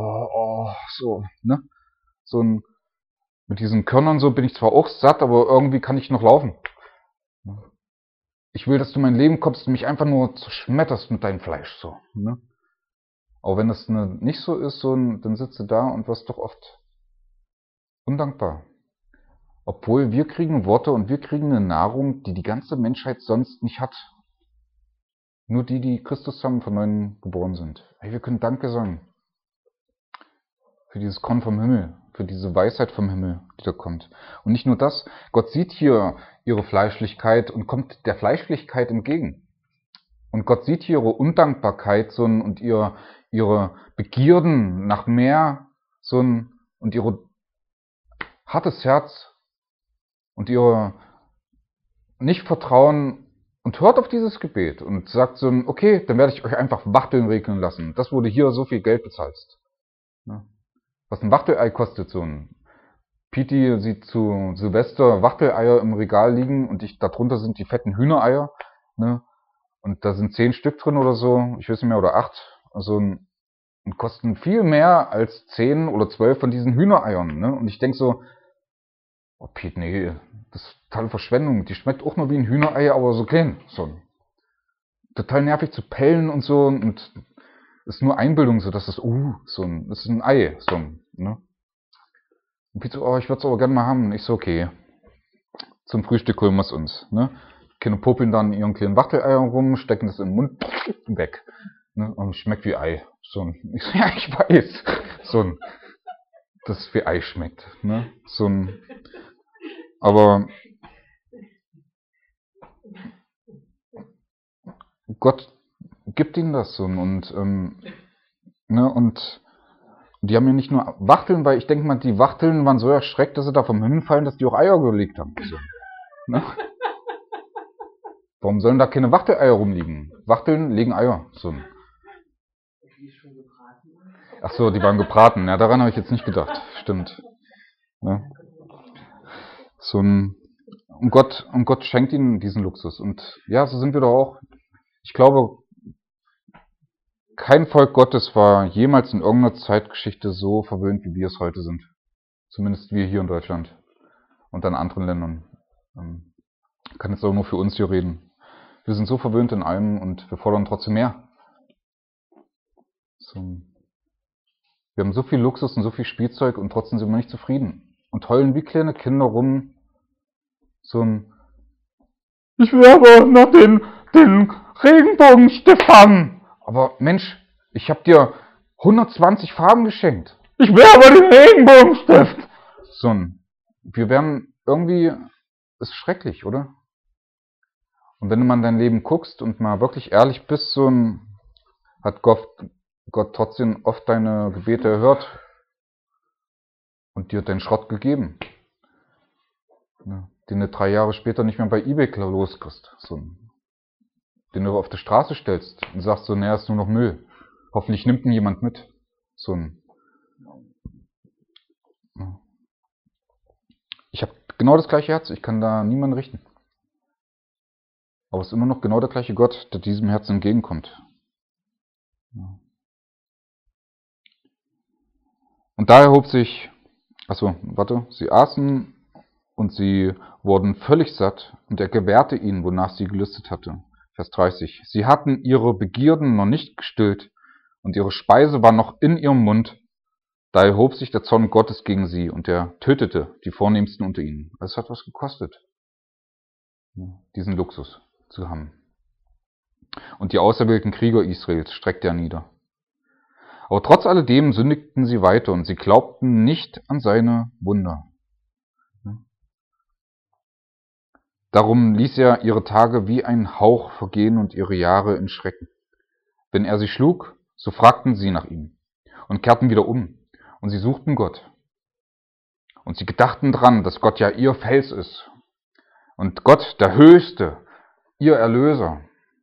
so, ne? So ein, mit diesen Körnern so bin ich zwar auch satt, aber irgendwie kann ich noch laufen. Ich will, dass du in mein Leben kommst und mich einfach nur zerschmetterst mit deinem Fleisch, so, ne? Aber wenn das nicht so ist, so, dann sitzt du da und wirst doch oft undankbar. Obwohl wir kriegen Worte und wir kriegen eine Nahrung, die die ganze Menschheit sonst nicht hat. Nur die, die Christus haben, von neuem geboren sind. Hey, wir können Danke sagen. Für dieses Korn vom Himmel, für diese Weisheit vom Himmel, die da kommt. Und nicht nur das, Gott sieht hier ihre Fleischlichkeit und kommt der Fleischlichkeit entgegen. Und Gott sieht hier ihre Undankbarkeit und ihre Begierden nach mehr und ihr hartes Herz und ihr Nicht-Vertrauen und hört auf dieses Gebet und sagt so, okay, dann werde ich euch einfach Wachteln regnen lassen. Das wurde hier so viel Geld bezahlt. Ja. Was ein Wachtelei kostet, so ein Piti sieht zu Silvester Wachteleier im Regal liegen und darunter sind die fetten Hühnereier, ne? Und da sind 10 Stück drin oder so, ich weiß nicht mehr, oder 8, also und kosten viel mehr als 10 oder 12 von diesen Hühnereiern, ne? Und ich denke so, oh Piet, nee, das ist totale Verschwendung, die schmeckt auch nur wie ein Hühnerei, aber so klein, so. Total nervig zu pellen und so und ist nur Einbildung, so dass das das ist ein Ei, so, ne? Und Piet so, ich würde es aber gerne mal haben. Und ich so, okay, zum Frühstück holen wir es uns, ne? Kinder popeln dann ihren kleinen Wachteleier rum, stecken das in den Mund, weg, ne? Und schmeckt wie Ei, so. Ich so, ja, ich weiß, so, dass es wie Ei schmeckt, ne? So ein, aber Gott gibt ihnen das so und ne, und die haben ja nicht nur Wachteln, weil ich denke mal, die Wachteln waren so erschreckt, dass sie da vom Himmel fallen, dass die auch Eier gelegt haben. So, ne? Warum sollen da keine Wachteleier rumliegen? Wachteln legen Eier. So. Ach so, die waren gebraten. Ja, daran habe ich jetzt nicht gedacht. Stimmt. Ne? So ein und Gott schenkt ihnen diesen Luxus. Und ja, so sind wir doch auch. Ich glaube, kein Volk Gottes war jemals in irgendeiner Zeitgeschichte so verwöhnt, wie wir es heute sind. Zumindest wir hier in Deutschland und an anderen Ländern. Ich kann jetzt auch nur für uns hier reden. Wir sind so verwöhnt in allem und wir fordern trotzdem mehr. So. Wir haben so viel Luxus und so viel Spielzeug und trotzdem sind wir nicht zufrieden. Und heulen wie kleine Kinder rum. Ich will aber noch den Regenbogenstift haben. Aber Mensch, ich habe dir 120 Farben geschenkt. Ich will aber den Regenbogenstift. Wir werden irgendwie ist es schrecklich, oder? Und wenn du mal in dein Leben guckst und mal wirklich ehrlich bist, hat Gott trotzdem oft deine Gebete erhört und dir deinen Schrott gegeben. Ja, den du 3 Jahre später nicht mehr bei eBay loskriegst. Den du auf die Straße stellst und sagst so, naja, ist nur noch Müll. Hoffentlich nimmt ihn jemand mit. Ja. Ich habe genau das gleiche Herz, ich kann da niemanden richten. Aber es ist immer noch genau der gleiche Gott, der diesem Herzen entgegenkommt. Ja. Und da erhob sich, sie aßen und sie wurden völlig satt, und er gewährte ihnen, wonach sie gelüstet hatte. Vers 30. Sie hatten ihre Begierden noch nicht gestillt, und ihre Speise war noch in ihrem Mund. Da erhob sich der Zorn Gottes gegen sie, und er tötete die Vornehmsten unter ihnen. Es hat was gekostet, diesen Luxus zu haben. Und die auserwählten Krieger Israels streckte er nieder. Aber trotz alledem sündigten sie weiter, und sie glaubten nicht an seine Wunder. Darum ließ er ihre Tage wie ein Hauch vergehen und ihre Jahre in Schrecken. Wenn er sie schlug, so fragten sie nach ihm und kehrten wieder um, und sie suchten Gott. Und sie gedachten dran, dass Gott ja ihr Fels ist und Gott der Höchste, ihr Erlöser.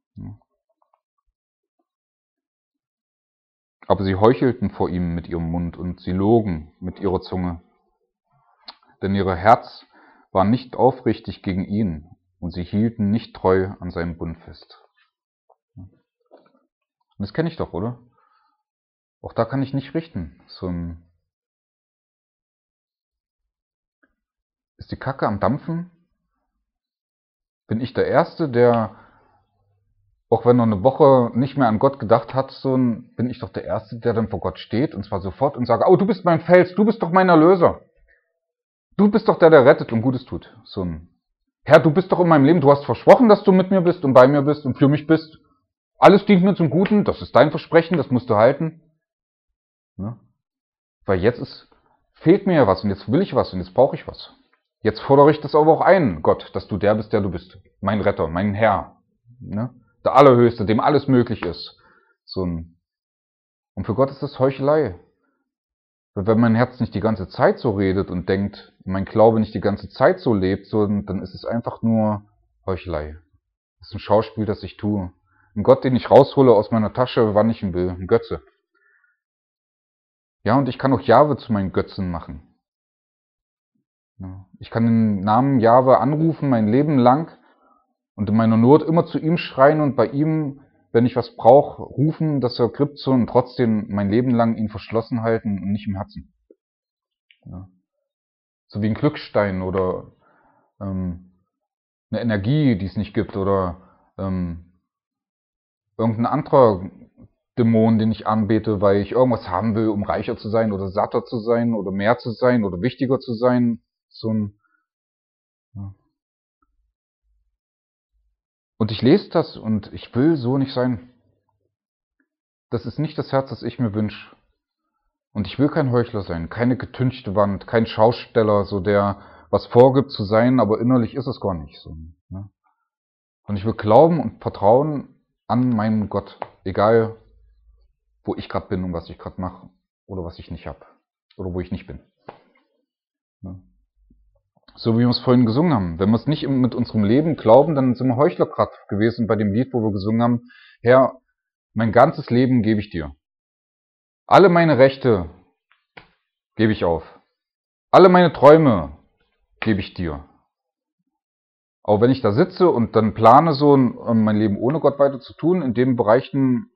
Aber sie heuchelten vor ihm mit ihrem Mund und sie logen mit ihrer Zunge. Denn ihr Herz war nicht aufrichtig gegen ihn und sie hielten nicht treu an seinem Bund fest. Und das kenne ich doch, oder? Auch da kann ich nicht richten. Ist die Kacke am Dampfen? Bin ich der Erste, der, auch wenn er eine Woche nicht mehr an Gott gedacht hat, bin ich doch der Erste, der dann vor Gott steht, und zwar sofort, und sagt, oh, du bist mein Fels, du bist doch mein Erlöser. Du bist doch der rettet und Gutes tut. Herr, du bist doch in meinem Leben, du hast versprochen, dass du mit mir bist und bei mir bist und für mich bist. Alles dient mir zum Guten, das ist dein Versprechen, das musst du halten. Ja? Weil fehlt mir ja was und jetzt will ich was und jetzt brauche ich was. Jetzt fordere ich das aber auch ein, Gott, dass du der bist, der du bist. Mein Retter, mein Herr. Ne? Der Allerhöchste, dem alles möglich ist. Und für Gott ist das Heuchelei. Wenn mein Herz nicht die ganze Zeit so redet und denkt, mein Glaube nicht die ganze Zeit so lebt, dann ist es einfach nur Heuchelei. Das ist ein Schauspiel, das ich tue. Ein Gott, den ich raushole aus meiner Tasche, wann ich ihn will. Ein Götze. Ja, und ich kann auch Jahwe zu meinen Götzen machen. Ich kann den Namen Jahwe anrufen, mein Leben lang, und in meiner Not immer zu ihm schreien und bei ihm, wenn ich was brauche, rufen, dass er kriegt und trotzdem mein Leben lang ihn verschlossen halten und nicht im Herzen. Ja. So wie ein Glückstein oder eine Energie, die es nicht gibt, oder irgendein anderer Dämon, den ich anbete, weil ich irgendwas haben will, um reicher zu sein oder satter zu sein oder mehr zu sein oder wichtiger zu sein. Ja. Und ich lese das und ich will so nicht sein. Das ist nicht das Herz, das ich mir wünsche. Und ich will kein Heuchler sein, keine getünchte Wand, kein Schausteller, der was vorgibt zu sein, aber innerlich ist es gar nicht so. Ne? Und ich will glauben und vertrauen an meinen Gott, egal wo ich gerade bin und was ich gerade mache oder was ich nicht habe oder wo ich nicht bin. Ne? So wie wir es vorhin gesungen haben. Wenn wir es nicht mit unserem Leben glauben, dann sind wir Heuchler gerade gewesen bei dem Lied, wo wir gesungen haben, Herr, mein ganzes Leben gebe ich dir. Alle meine Rechte gebe ich auf. Alle meine Träume gebe ich dir. Auch wenn ich da sitze und dann plane, mein Leben ohne Gott weiter zu tun, in den Bereichen,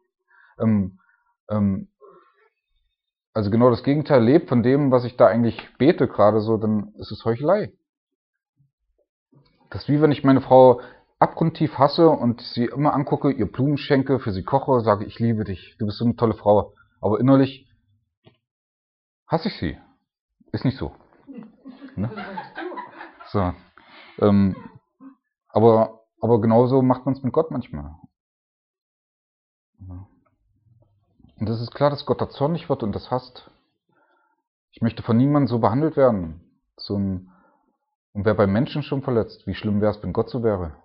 also genau das Gegenteil lebt von dem, was ich da eigentlich bete gerade dann ist es Heuchelei. Das ist wie wenn ich meine Frau abgrundtief hasse und sie immer angucke, ihr Blumen schenke, für sie koche, sage, ich liebe dich, du bist so eine tolle Frau. Aber innerlich hasse ich sie. Ist nicht so. Ne? So. Aber genauso macht man es mit Gott manchmal. Und es ist klar, dass Gott da zornig wird und das hasst. Ich möchte von niemandem so behandelt werden. Und wer bei Menschen schon verletzt, wie schlimm wäre es, wenn Gott so wäre?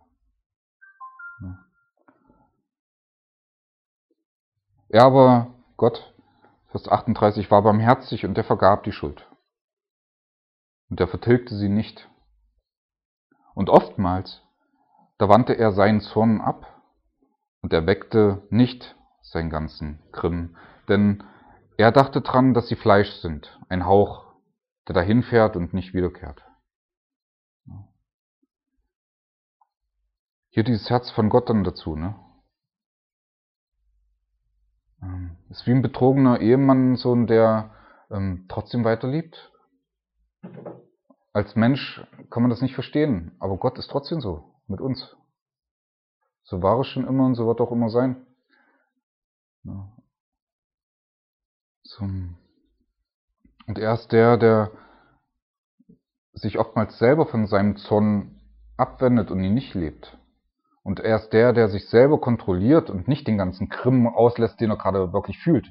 Er aber, Gott, Vers 38, war barmherzig und er vergab die Schuld. Und er vertilgte sie nicht. Und oftmals, da wandte er seinen Zorn ab und er weckte nicht seinen ganzen Grimm, denn er dachte dran, dass sie Fleisch sind, ein Hauch, der dahinfährt und nicht wiederkehrt. Hier dieses Herz von Gott dann dazu, ne? Ist wie ein betrogener Ehemann, so der trotzdem weiter liebt. Als Mensch kann man das nicht verstehen, aber Gott ist trotzdem so mit uns. So war es schon immer und so wird auch immer sein. Ja. Und er ist der sich oftmals selber von seinem Zorn abwendet und ihn nicht lebt. Und er ist der sich selber kontrolliert und nicht den ganzen Grimm auslässt, den er gerade wirklich fühlt.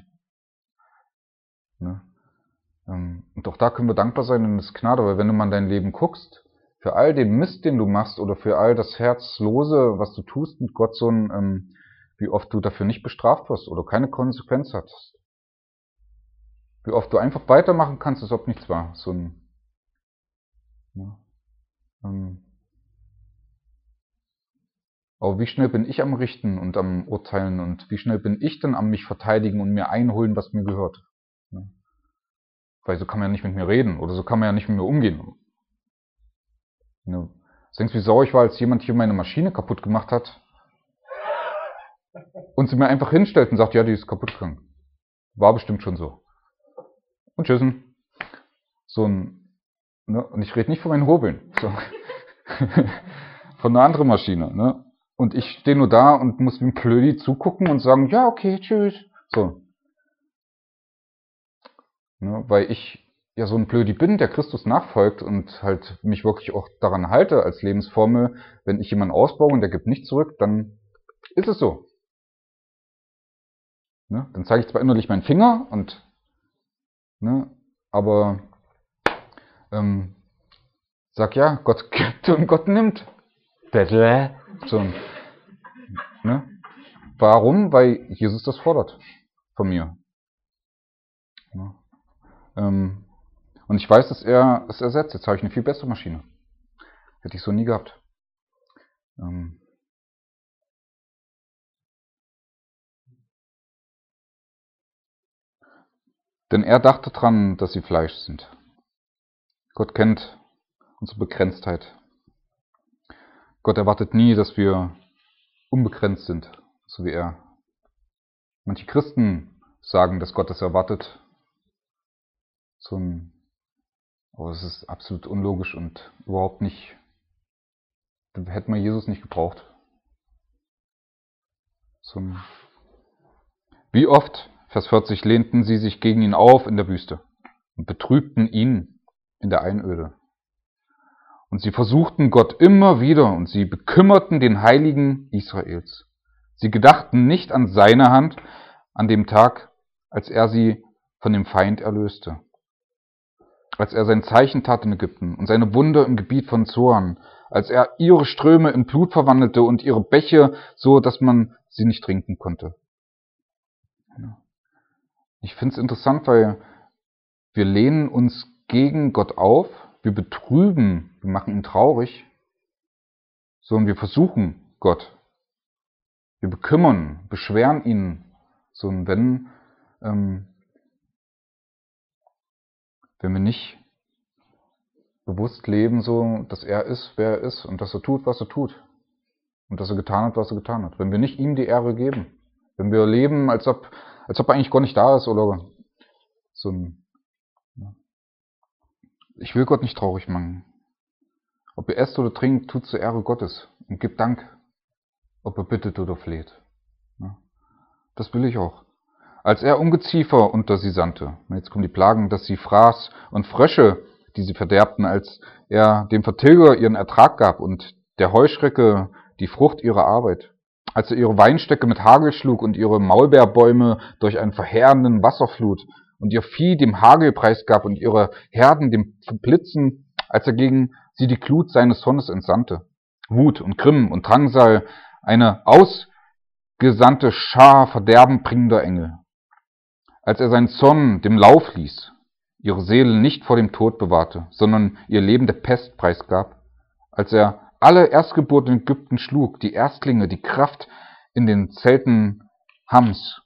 Ne? Und auch da können wir dankbar sein, denn es ist Gnade, weil wenn du mal in dein Leben guckst, für all den Mist, den du machst, oder für all das Herzlose, was du tust mit Gott, wie oft du dafür nicht bestraft wirst oder keine Konsequenz hattest. Wie oft du einfach weitermachen kannst, als ob nichts war. Aber wie schnell bin ich am Richten und am Urteilen und wie schnell bin ich dann am mich verteidigen und mir einholen, was mir gehört. Weil so kann man ja nicht mit mir reden oder so kann man ja nicht mit mir umgehen. Denkst du, wie sauer ich war, als jemand hier meine Maschine kaputt gemacht hat und sie mir einfach hinstellt und sagt, ja, die ist kaputt gegangen. War bestimmt schon so. Und tschüssen. Und ich rede nicht von meinen Hobeln. So. Von einer anderen Maschine. Ne? Und ich stehe nur da und muss wie ein Blödi zugucken und sagen, ja, okay, tschüss. So. Ne? Weil ich ja so ein Blödi bin, der Christus nachfolgt und halt mich wirklich auch daran halte als Lebensformel, wenn ich jemanden ausbaue und der gibt nicht zurück, dann ist es so. Ne? Dann zeige ich zwar innerlich meinen Finger und aber sag ja, Gott gibt und Gott nimmt. So, ne? Warum? Weil Jesus das fordert von mir. Ja. Und ich weiß, dass er es ersetzt. Jetzt habe ich eine viel bessere Maschine. Hätte ich so nie gehabt. Denn er dachte dran, dass sie Fleisch sind. Gott kennt unsere Begrenztheit. Gott erwartet nie, dass wir unbegrenzt sind, so wie er. Manche Christen sagen, dass Gott das erwartet. Aber es ist absolut unlogisch und überhaupt nicht. Da hätte man Jesus nicht gebraucht. Wie oft, Vers 40, lehnten sie sich gegen ihn auf in der Wüste und betrübten ihn in der Einöde. Und sie versuchten Gott immer wieder und sie bekümmerten den Heiligen Israels. Sie gedachten nicht an seine Hand an dem Tag, als er sie von dem Feind erlöste. Als er sein Zeichen tat in Ägypten und seine Wunder im Gebiet von Zoan, als er ihre Ströme in Blut verwandelte und ihre Bäche so, dass man sie nicht trinken konnte. Ich finde es interessant, weil wir lehnen uns gegen Gott auf, wir betrüben, wir machen ihn traurig, sondern wir versuchen Gott. Wir bekümmern, beschweren ihn, wenn wir nicht bewusst leben, so dass er ist, wer er ist und dass er tut, was er tut und dass er getan hat, was er getan hat. Wenn wir nicht ihm die Ehre geben, wenn wir leben, als ob er eigentlich gar nicht da ist oder ich will Gott nicht traurig machen. Ob ihr esst oder trinkt, tut zur Ehre Gottes und gebt Dank, ob er bittet oder fleht. Das will ich auch. Als er Ungeziefer unter sie sandte, jetzt kommen die Plagen, dass sie fraß und Frösche, die sie verderbten, als er dem Vertilger ihren Ertrag gab und der Heuschrecke die Frucht ihrer Arbeit, als er ihre Weinstöcke mit Hagel schlug und ihre Maulbeerbäume durch einen verheerenden Wasserflut und ihr Vieh dem Hagel preisgab und ihre Herden dem Blitzen, als er gegen sie die Glut seines Zornes entsandte. Wut und Grimm und Drangsal, eine ausgesandte Schar verderbenbringender Engel. Als er seinen Zorn dem Lauf ließ, ihre Seele nicht vor dem Tod bewahrte, sondern ihr Leben der Pest preisgab, als er alle Erstgeburten in Ägypten schlug, die Erstlinge, die Kraft in den Zelten Hams.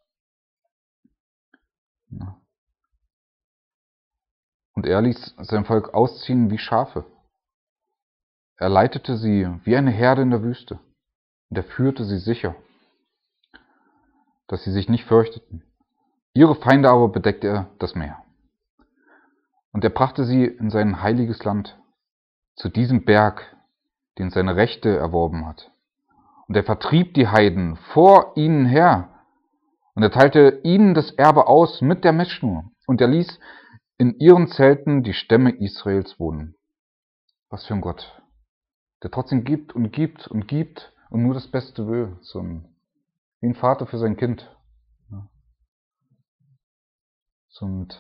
Und er ließ sein Volk ausziehen wie Schafe. Er leitete sie wie eine Herde in der Wüste, und er führte sie sicher, dass sie sich nicht fürchteten. Ihre Feinde aber bedeckte er das Meer. Und er brachte sie in sein heiliges Land, zu diesem Berg, den seine Rechte erworben hat. Und er vertrieb die Heiden vor ihnen her, und er teilte ihnen das Erbe aus mit der Messschnur, und er ließ in ihren Zelten die Stämme Israels wohnen. Was für ein Gott, der trotzdem gibt und gibt und gibt und nur das Beste will, wie ein Vater für sein Kind. Und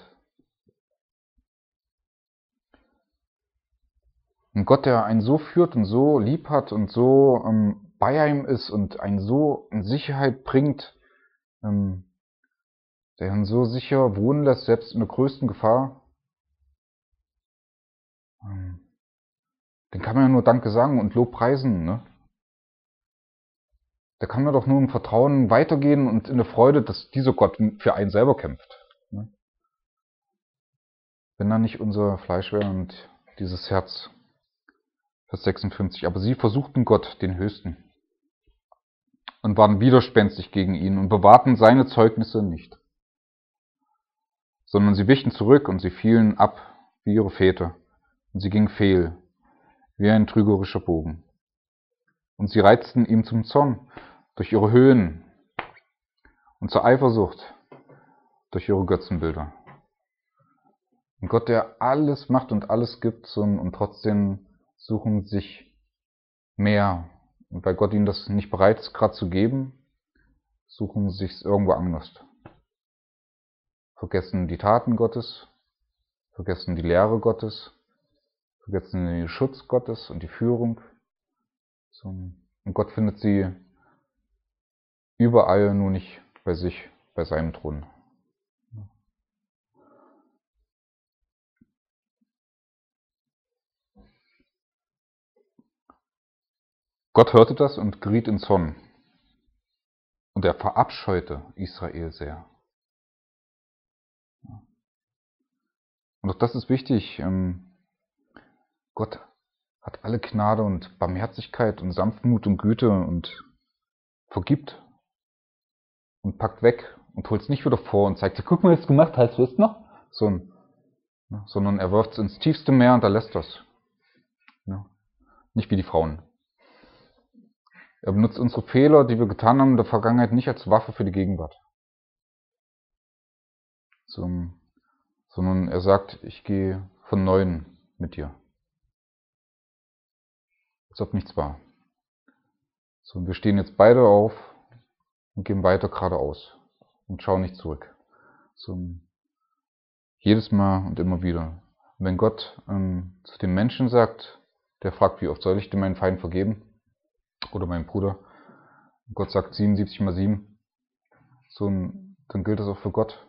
ein Gott, der einen so führt und so lieb hat und so bei einem ist und einen so in Sicherheit bringt, der ihn so sicher wohnen lässt, selbst in der größten Gefahr. Den kann man ja nur Danke sagen und Lob preisen, ne? Da kann man doch nur im Vertrauen weitergehen und in der Freude, dass dieser Gott für einen selber kämpft. Ne? Wenn da nicht unser Fleisch wäre und dieses Herz. Vers 56. Aber sie versuchten Gott, den Höchsten, und waren widerspenstig gegen ihn und bewahrten seine Zeugnisse nicht. Sondern sie wichen zurück und sie fielen ab wie ihre Väter. Und sie gingen fehl, wie ein trügerischer Bogen. Und sie reizten ihm zum Zorn durch ihre Höhen und zur Eifersucht durch ihre Götzenbilder. Ein Gott, der alles macht und alles gibt, und trotzdem suchen sich mehr. Und weil Gott ihnen das nicht bereit ist, gerade zu geben, suchen sie sich irgendwo anders. Vergessen die Taten Gottes, vergessen die Lehre Gottes, vergessen den Schutz Gottes und die Führung. Und Gott findet sie überall, nur nicht bei sich, bei seinem Thron. Gott hörte das und geriet in Zorn. Und er verabscheute Israel sehr. Und auch das ist wichtig. Gott hat alle Gnade und Barmherzigkeit und Sanftmut und Güte und vergibt und packt weg und holt es nicht wieder vor und zeigt, guck mal, was du gemacht hast, weißt du noch? Sondern er wirft es ins tiefste Meer und er lässt das. Ja. Nicht wie die Frauen. Er benutzt unsere Fehler, die wir getan haben in der Vergangenheit, nicht als Waffe für die Gegenwart. Sondern er sagt, ich gehe von Neuem mit dir. Als ob nichts war. Wir stehen jetzt beide auf und gehen weiter geradeaus und schauen nicht zurück. Jedes Mal und immer wieder. Und wenn Gott zu dem Menschen sagt, der fragt, wie oft soll ich denn meinen Feind vergeben? Oder meinem Bruder. Und Gott sagt 77 mal 7. Dann gilt das auch für Gott.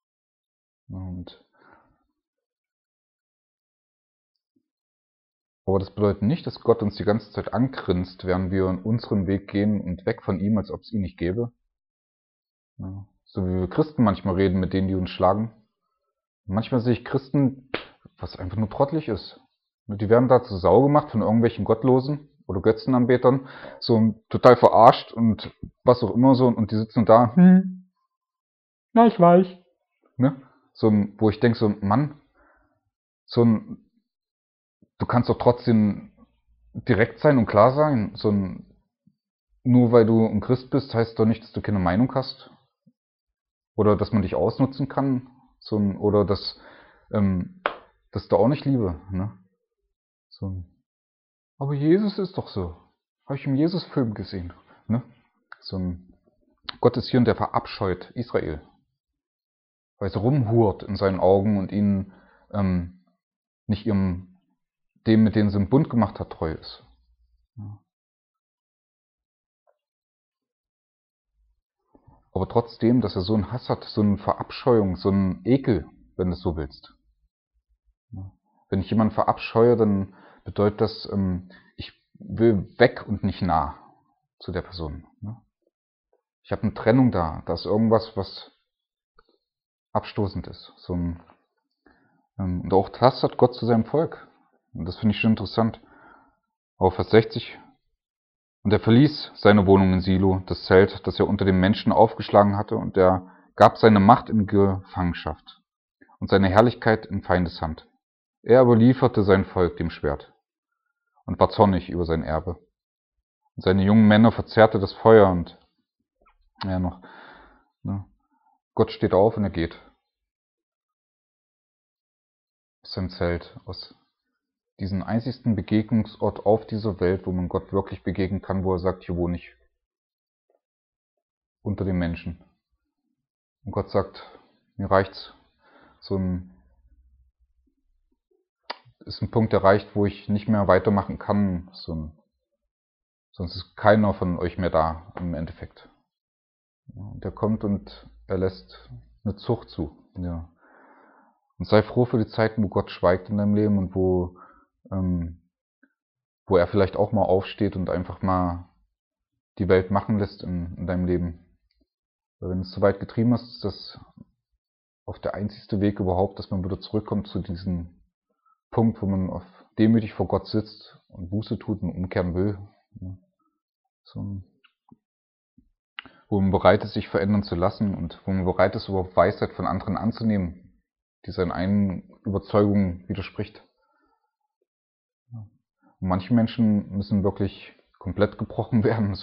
Aber das bedeutet nicht, dass Gott uns die ganze Zeit angrinst, während wir unseren Weg gehen und weg von ihm, als ob es ihn nicht gäbe. Ja. So wie wir Christen manchmal reden mit denen, die uns schlagen. Und manchmal sehe ich Christen, was einfach nur trottelig ist. Die werden da zur Sau gemacht von irgendwelchen Gottlosen oder Götzenanbetern, total verarscht und was auch immer und die sitzen da, na, ich weiß. Ne? Wo ich denke, Mann, du kannst doch trotzdem direkt sein und klar sein. Nur weil du ein Christ bist, heißt doch nicht, dass du keine Meinung hast. Oder dass man dich ausnutzen kann. Oder dass du auch nicht Liebe. Ne? Aber Jesus ist doch so. Habe ich im Jesus-Film gesehen. Ne? Gott ist hier und der verabscheut Israel. Weil es rumhurt in seinen Augen und ihnen nicht ihrem dem, mit dem sie einen Bund gemacht hat, treu ist. Aber trotzdem, dass er so einen Hass hat, so eine Verabscheuung, so einen Ekel, wenn du es so willst. Wenn ich jemanden verabscheue, dann bedeutet das, ich will weg und nicht nah zu der Person. Ich habe eine Trennung da. Da ist irgendwas, was abstoßend ist. Und auch das hat Gott zu seinem Volk. Und das finde ich schon interessant. Auf Vers 60. Und er verließ seine Wohnung in Silo, das Zelt, das er unter den Menschen aufgeschlagen hatte, und er gab seine Macht in Gefangenschaft und seine Herrlichkeit in Feindeshand. Er überlieferte sein Volk dem Schwert und war zornig über sein Erbe. Und seine jungen Männer verzehrte das Feuer und Gott steht auf und er geht aus seinem Zelt, aus diesem einzigsten Begegnungsort auf dieser Welt, wo man Gott wirklich begegnen kann, wo er sagt, hier wohne ich unter den Menschen. Und Gott sagt, mir reicht's. Ist ein Punkt erreicht, wo ich nicht mehr weitermachen kann. Sonst ist keiner von euch mehr da im Endeffekt. Und er kommt und er lässt eine Zucht zu. Ja. Und sei froh für die Zeiten, wo Gott schweigt in deinem Leben und wo er vielleicht auch mal aufsteht und einfach mal die Welt machen lässt in deinem Leben. Weil wenn es so weit getrieben ist, ist das auf der einzigste Weg überhaupt, dass man wieder zurückkommt zu diesem Punkt, wo man demütig vor Gott sitzt und Buße tut und umkehren will. Wo man bereit ist, sich verändern zu lassen und wo man bereit ist, überhaupt Weisheit von anderen anzunehmen, die seinen eigenen Überzeugungen widerspricht. Und manche Menschen müssen wirklich komplett gebrochen werden,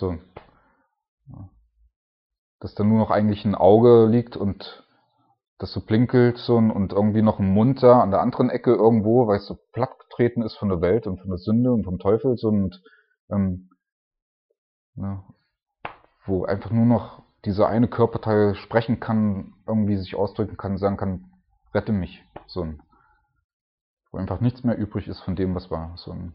dass da nur noch eigentlich ein Auge liegt und das so blinkelt und irgendwie noch ein Mund da an der anderen Ecke irgendwo, weil es so plattgetreten ist von der Welt und von der Sünde und vom Teufel wo einfach nur noch dieser eine Körperteil sprechen kann, irgendwie sich ausdrücken kann, sagen kann, rette mich, wo einfach nichts mehr übrig ist von dem, was war. Und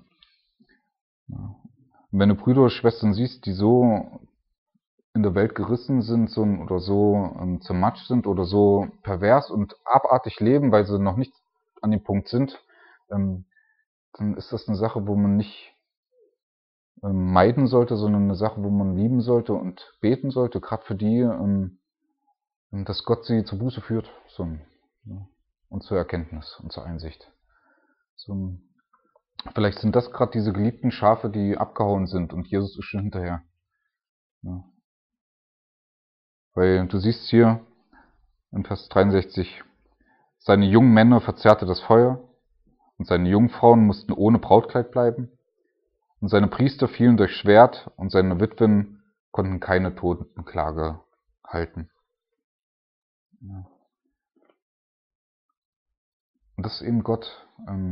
wenn du Brüder oder Schwestern siehst, die so in der Welt gerissen sind oder so zermatscht sind oder so pervers und abartig leben, weil sie noch nicht an dem Punkt sind, dann ist das eine Sache, wo man nicht meiden sollte, sondern eine Sache, wo man lieben sollte und beten sollte, gerade für die, dass Gott sie zur Buße führt und zur Erkenntnis und zur Einsicht. Vielleicht sind das gerade diese geliebten Schafe, die abgehauen sind und Jesus ist schon hinterher. Weil du siehst hier in Vers 63, seine jungen Männer verzerrte das Feuer und seine Jungfrauen mussten ohne Brautkleid bleiben und seine Priester fielen durch Schwert und seine Witwen konnten keine Totenklage halten. Und das ist eben Gott,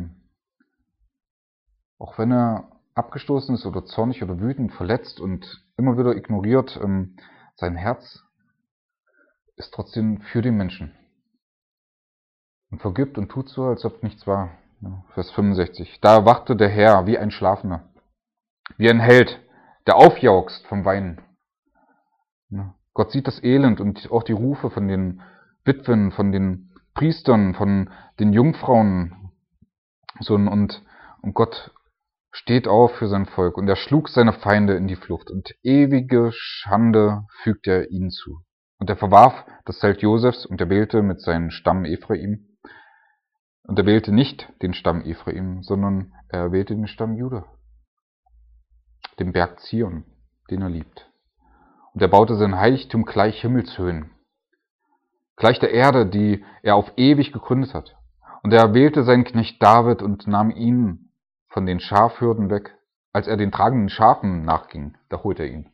auch wenn er abgestoßen ist oder zornig oder wütend, verletzt und immer wieder ignoriert, sein Herz ist trotzdem für den Menschen und vergibt und tut so, als ob nichts war. Vers 65. Da erwachte der Herr wie ein Schlafender, wie ein Held, der aufjauchzt vom Weinen. Gott sieht das Elend und auch die Rufe von den Witwen, von den Priestern, von den Jungfrauen. Und Gott steht auf für sein Volk und er schlug seine Feinde in die Flucht und ewige Schande fügt er ihnen zu. Und er verwarf das Zelt Josefs und er wählte mit seinem Stamm Ephraim. Und er wählte nicht den Stamm Ephraim, sondern er wählte den Stamm Juda, den Berg Zion, den er liebt. Und er baute sein Heiligtum gleich Himmelshöhen, gleich der Erde, die er auf ewig gegründet hat. Und er erwählte seinen Knecht David und nahm ihn von den Schafhürden weg. Als er den tragenden Schafen nachging, da holte er ihn.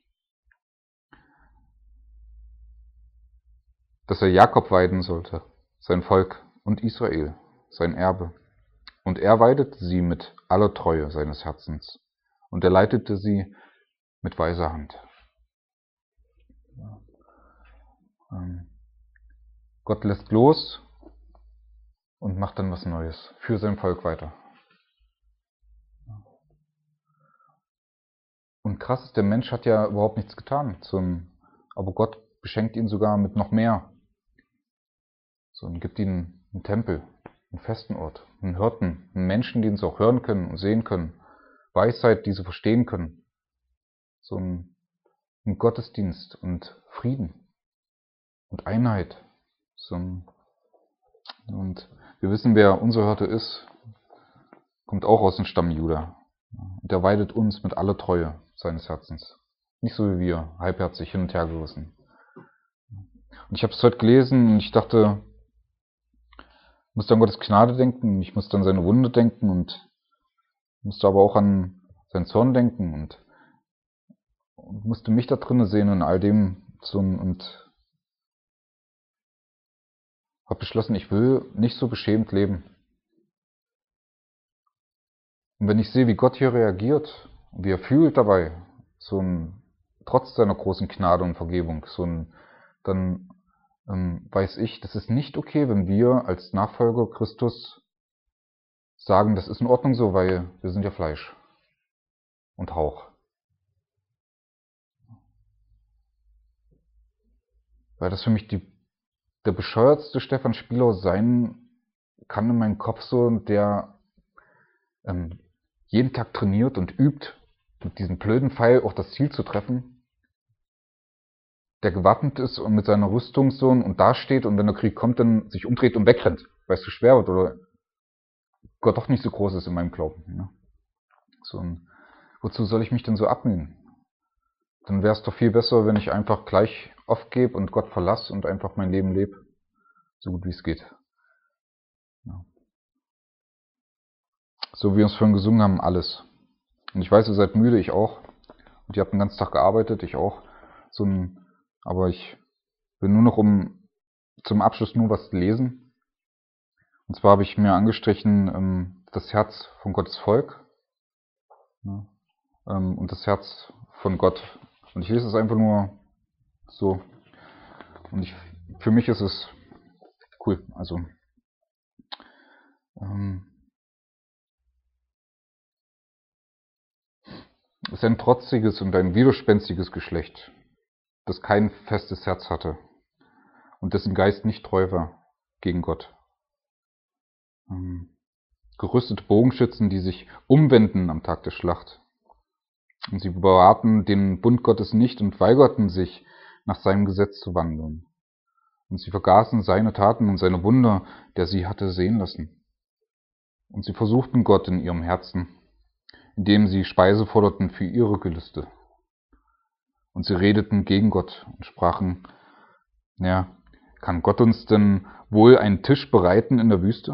Dass er Jakob weiden sollte, sein Volk, und Israel, sein Erbe. Und er weidete sie mit aller Treue seines Herzens. Und er leitete sie mit weiser Hand. Gott lässt los und macht dann was Neues für sein Volk weiter. Und krass ist, der Mensch hat ja überhaupt nichts getan. Aber Gott beschenkt ihn sogar mit noch mehr. Und gibt ihnen einen Tempel, einen festen Ort, einen Hirten, einen Menschen, die uns auch hören können und sehen können. Weisheit, die sie verstehen können. Ein Gottesdienst und Frieden und Einheit. Und wir wissen, wer unser Hirte ist, kommt auch aus dem Stamm Juda. Und er weidet uns mit aller Treue seines Herzens. Nicht so wie wir, halbherzig hin und her gerissen. Und ich habe es heute gelesen und ich dachte, ich musste an Gottes Gnade denken, ich musste an seine Wunde denken und musste aber auch an seinen Zorn denken und musste mich da drinnen sehen in all dem und habe beschlossen, ich will nicht so beschämt leben. Und wenn ich sehe, wie Gott hier reagiert, wie er fühlt dabei, trotz seiner großen Gnade und Vergebung, dann weiß ich, das ist nicht okay, wenn wir als Nachfolger Christus sagen, das ist in Ordnung so, weil wir sind ja Fleisch und Hauch. Weil das für mich der bescheuertste Stefan Spieler sein kann in meinem Kopf, der jeden Tag trainiert und übt, mit diesem blöden Pfeil auch das Ziel zu treffen, der gewappnet ist und mit seiner Rüstung und dasteht und wenn der Krieg kommt, dann sich umdreht und wegrennt, weil es zu schwer wird oder Gott doch nicht so groß ist in meinem Glauben. Ne? Wozu soll ich mich denn so abmühen? Dann wäre es doch viel besser, wenn ich einfach gleich aufgebe und Gott verlasse und einfach mein Leben lebe, so gut wie es geht. Ja. So wie wir es vorhin gesungen haben, alles. Und ich weiß, ihr seid müde, ich auch. Und ihr habt den ganzen Tag gearbeitet, ich auch. Aber ich will nur noch zum Abschluss nur was lesen. Und zwar habe ich mir angestrichen das Herz von Gottes Volk und das Herz von Gott. Und ich lese es einfach nur so. Und für mich ist es cool. Also es ist ein trotziges und ein widerspenstiges Geschlecht, das kein festes Herz hatte und dessen Geist nicht treu war gegen Gott. Gerüstete Bogenschützen, die sich umwenden am Tag der Schlacht. Und sie bewahrten den Bund Gottes nicht und weigerten sich, nach seinem Gesetz zu wandeln. Und sie vergaßen seine Taten und seine Wunder, der sie hatte sehen lassen. Und sie versuchten Gott in ihrem Herzen, indem sie Speise forderten für ihre Gelüste. Und sie redeten gegen Gott und sprachen, ja, kann Gott uns denn wohl einen Tisch bereiten in der Wüste?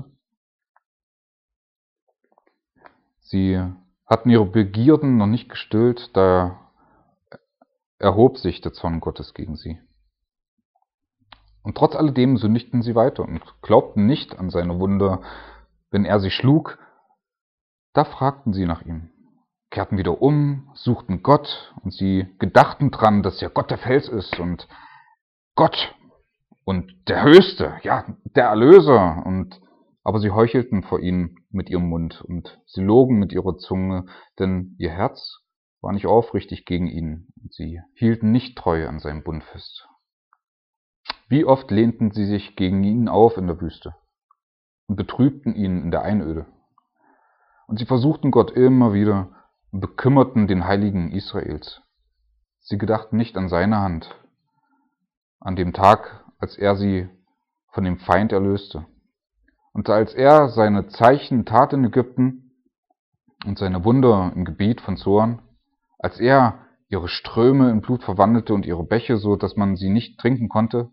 Sie hatten ihre Begierden noch nicht gestillt, da erhob sich der Zorn Gottes gegen sie. Und trotz alledem sündigten sie weiter und glaubten nicht an seine Wunder. Wenn er sie schlug, da fragten sie nach ihm, kehrten wieder um, suchten Gott und sie gedachten dran, dass ja Gott der Fels ist und Gott und der Höchste, ja, der Erlöser. Aber sie heuchelten vor ihm mit ihrem Mund und sie logen mit ihrer Zunge, denn ihr Herz war nicht aufrichtig gegen ihn und sie hielten nicht treu an seinem Bund fest. Wie oft lehnten sie sich gegen ihn auf in der Wüste und betrübten ihn in der Einöde. Und sie versuchten Gott immer wieder und bekümmerten den Heiligen Israels. Sie gedachten nicht an seine Hand, an dem Tag, als er sie von dem Feind erlöste. Und als er seine Zeichen tat in Ägypten und seine Wunder im Gebiet von Zoan, als er ihre Ströme in Blut verwandelte und ihre Bäche so, dass man sie nicht trinken konnte,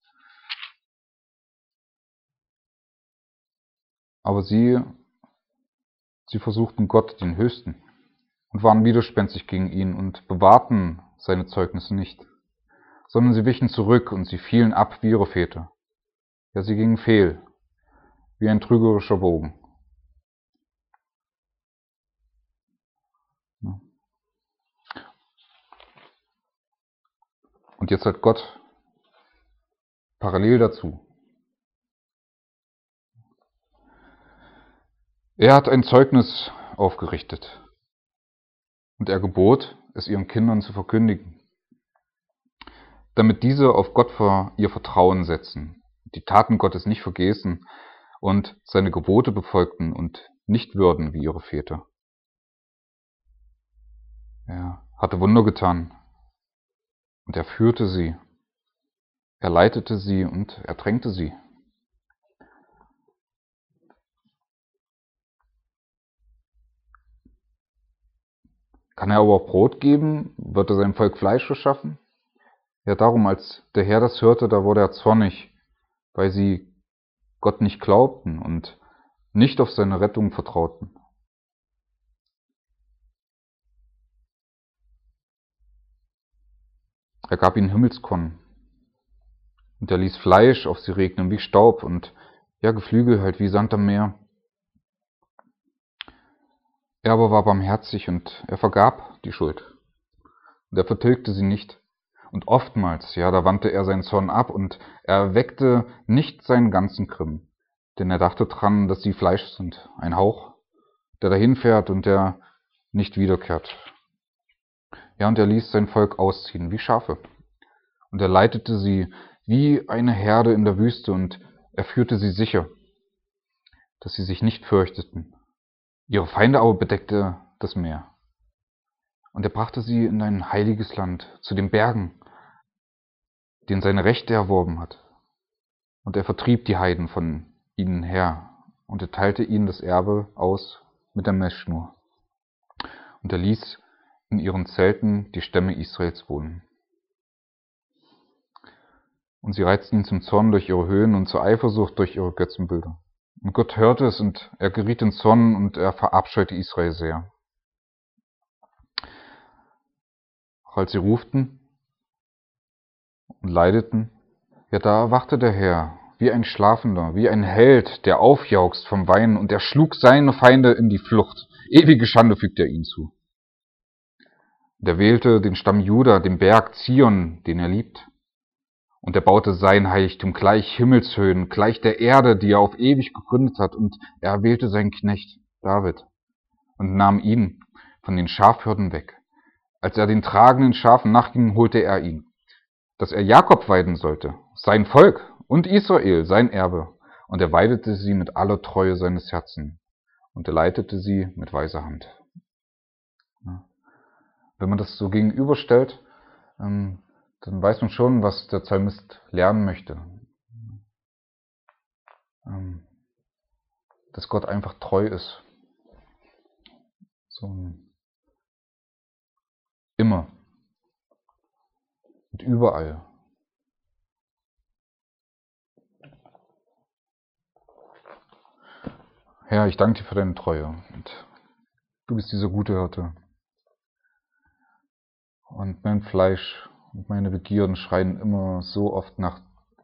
aber sie versuchten Gott, den Höchsten, und waren widerspenstig gegen ihn und bewahrten seine Zeugnisse nicht, sondern sie wichen zurück und sie fielen ab wie ihre Väter. Ja, sie gingen fehl, wie ein trügerischer Bogen. Und jetzt hat Gott parallel dazu. Er hat ein Zeugnis aufgerichtet und er gebot, es ihren Kindern zu verkündigen, damit diese auf Gott ihr Vertrauen setzen, die Taten Gottes nicht vergessen und seine Gebote befolgten und nicht würden wie ihre Väter. Er hatte Wunder getan und er führte sie, er leitete sie und er drängte sie. Kann er aber auch Brot geben? Wird er sein Volk Fleisch verschaffen? Ja, darum, als der Herr das hörte, da wurde er zornig, weil sie Gott nicht glaubten und nicht auf seine Rettung vertrauten. Er gab ihnen Himmelskorn und er ließ Fleisch auf sie regnen wie Staub und ja, Geflügel halt wie Sand am Meer. Er aber war barmherzig und er vergab die Schuld und er vertilgte sie nicht. Und oftmals, ja, da wandte er seinen Zorn ab und er erweckte nicht seinen ganzen Grimm, denn er dachte dran, dass sie Fleisch sind, ein Hauch, der dahinfährt und der nicht wiederkehrt. Ja, und er ließ sein Volk ausziehen wie Schafe und er leitete sie wie eine Herde in der Wüste und er führte sie sicher, dass sie sich nicht fürchteten. Ihre Feinde aber bedeckte das Meer. Und er brachte sie in ein heiliges Land, zu den Bergen, den seine Rechte erworben hat. Und er vertrieb die Heiden von ihnen her und er teilte ihnen das Erbe aus mit der Messschnur. Und er ließ in ihren Zelten die Stämme Israels wohnen. Und sie reizten ihn zum Zorn durch ihre Höhen und zur Eifersucht durch ihre Götzenbilder. Und Gott hörte es und er geriet in Zorn und er verabscheute Israel sehr. Auch als sie ruften und leideten, ja, da erwachte der Herr, wie ein Schlafender, wie ein Held, der aufjauchzt vom Weinen, und er schlug seine Feinde in die Flucht. Ewige Schande fügte er ihnen zu. Und er wählte den Stamm Juda, den Berg Zion, den er liebt. Und er baute sein Heiligtum gleich Himmelshöhen, gleich der Erde, die er auf ewig gegründet hat. Und er erwählte seinen Knecht, David, und nahm ihn von den Schafhürden weg. Als er den tragenden Schafen nachging, holte er ihn, dass er Jakob weiden sollte, sein Volk, und Israel, sein Erbe. Und er weidete sie mit aller Treue seines Herzens. Und er leitete sie mit weiser Hand. Wenn man das so gegenüberstellt, dann weiß man schon, was der Psalmist lernen möchte. Dass Gott einfach treu ist. So immer und überall. Herr, ich danke dir für deine Treue. Und du bist dieser gute Hirte. Und mein Fleisch und meine Begierden schreien immer so oft nach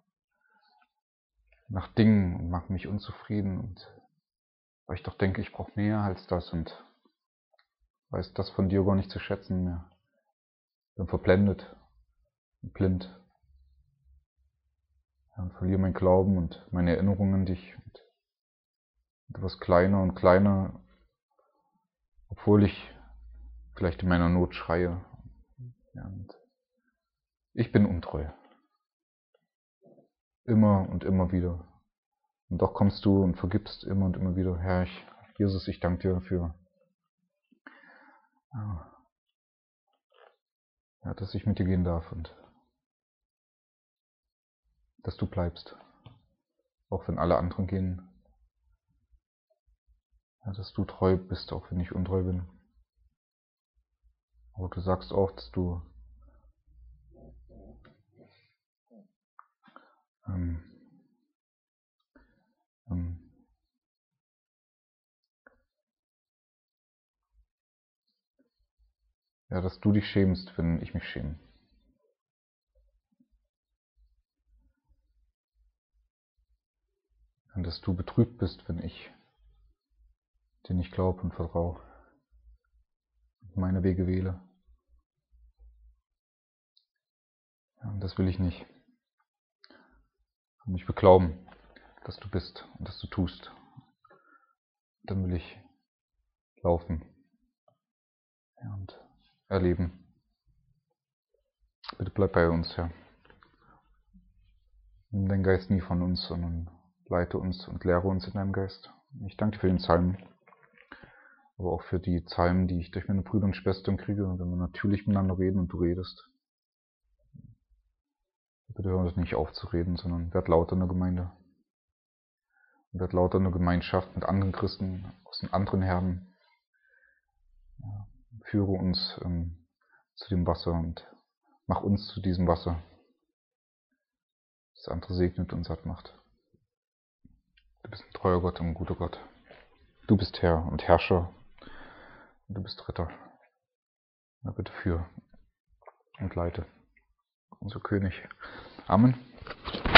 Dingen und machen mich unzufrieden. Und weil ich doch denke, ich brauche mehr als das und weiß das von dir gar nicht zu schätzen mehr. Bin verblendet und blind. Und verliere meinen Glauben und meine Erinnerung an dich. Und etwas kleiner und kleiner, obwohl ich vielleicht in meiner Not schreie. Ja, und ich bin untreu. Immer und immer wieder. Und doch kommst du und vergibst immer und immer wieder. Herr, Jesus, ich danke dir dafür, ja, dass ich mit dir gehen darf und dass du bleibst. Auch wenn alle anderen gehen. Ja, dass du treu bist, auch wenn ich untreu bin. Aber du sagst auch, dass du ja, dass du dich schämst, wenn ich mich schäme. Und dass du betrübt bist, wenn ich dir nicht glaube und vertraue und meine Wege wähle. Ja, und das will ich nicht. Und ich will glauben, dass du bist und dass du tust. Dann will ich laufen. Ja, und erleben. Bitte bleib bei uns, Herr. Nimm deinen Geist nie von uns, sondern leite uns und lehre uns in deinem Geist. Ich danke dir für den Psalm, aber auch für die Psalmen, die ich durch meine Brüder und Schwestern kriege, wenn wir natürlich miteinander reden und du redest. Bitte hör uns nicht auf zu reden, sondern werd lauter in der Gemeinde. Werd lauter in der Gemeinschaft mit anderen Christen aus den anderen Herden. Ja, führe uns zu dem Wasser und mach uns zu diesem Wasser. Das andere segnet und satt macht. Du bist ein treuer Gott und ein guter Gott. Du bist Herr und Herrscher. Und du bist Ritter. Ja, bitte führe und leite. Unser König. Amen.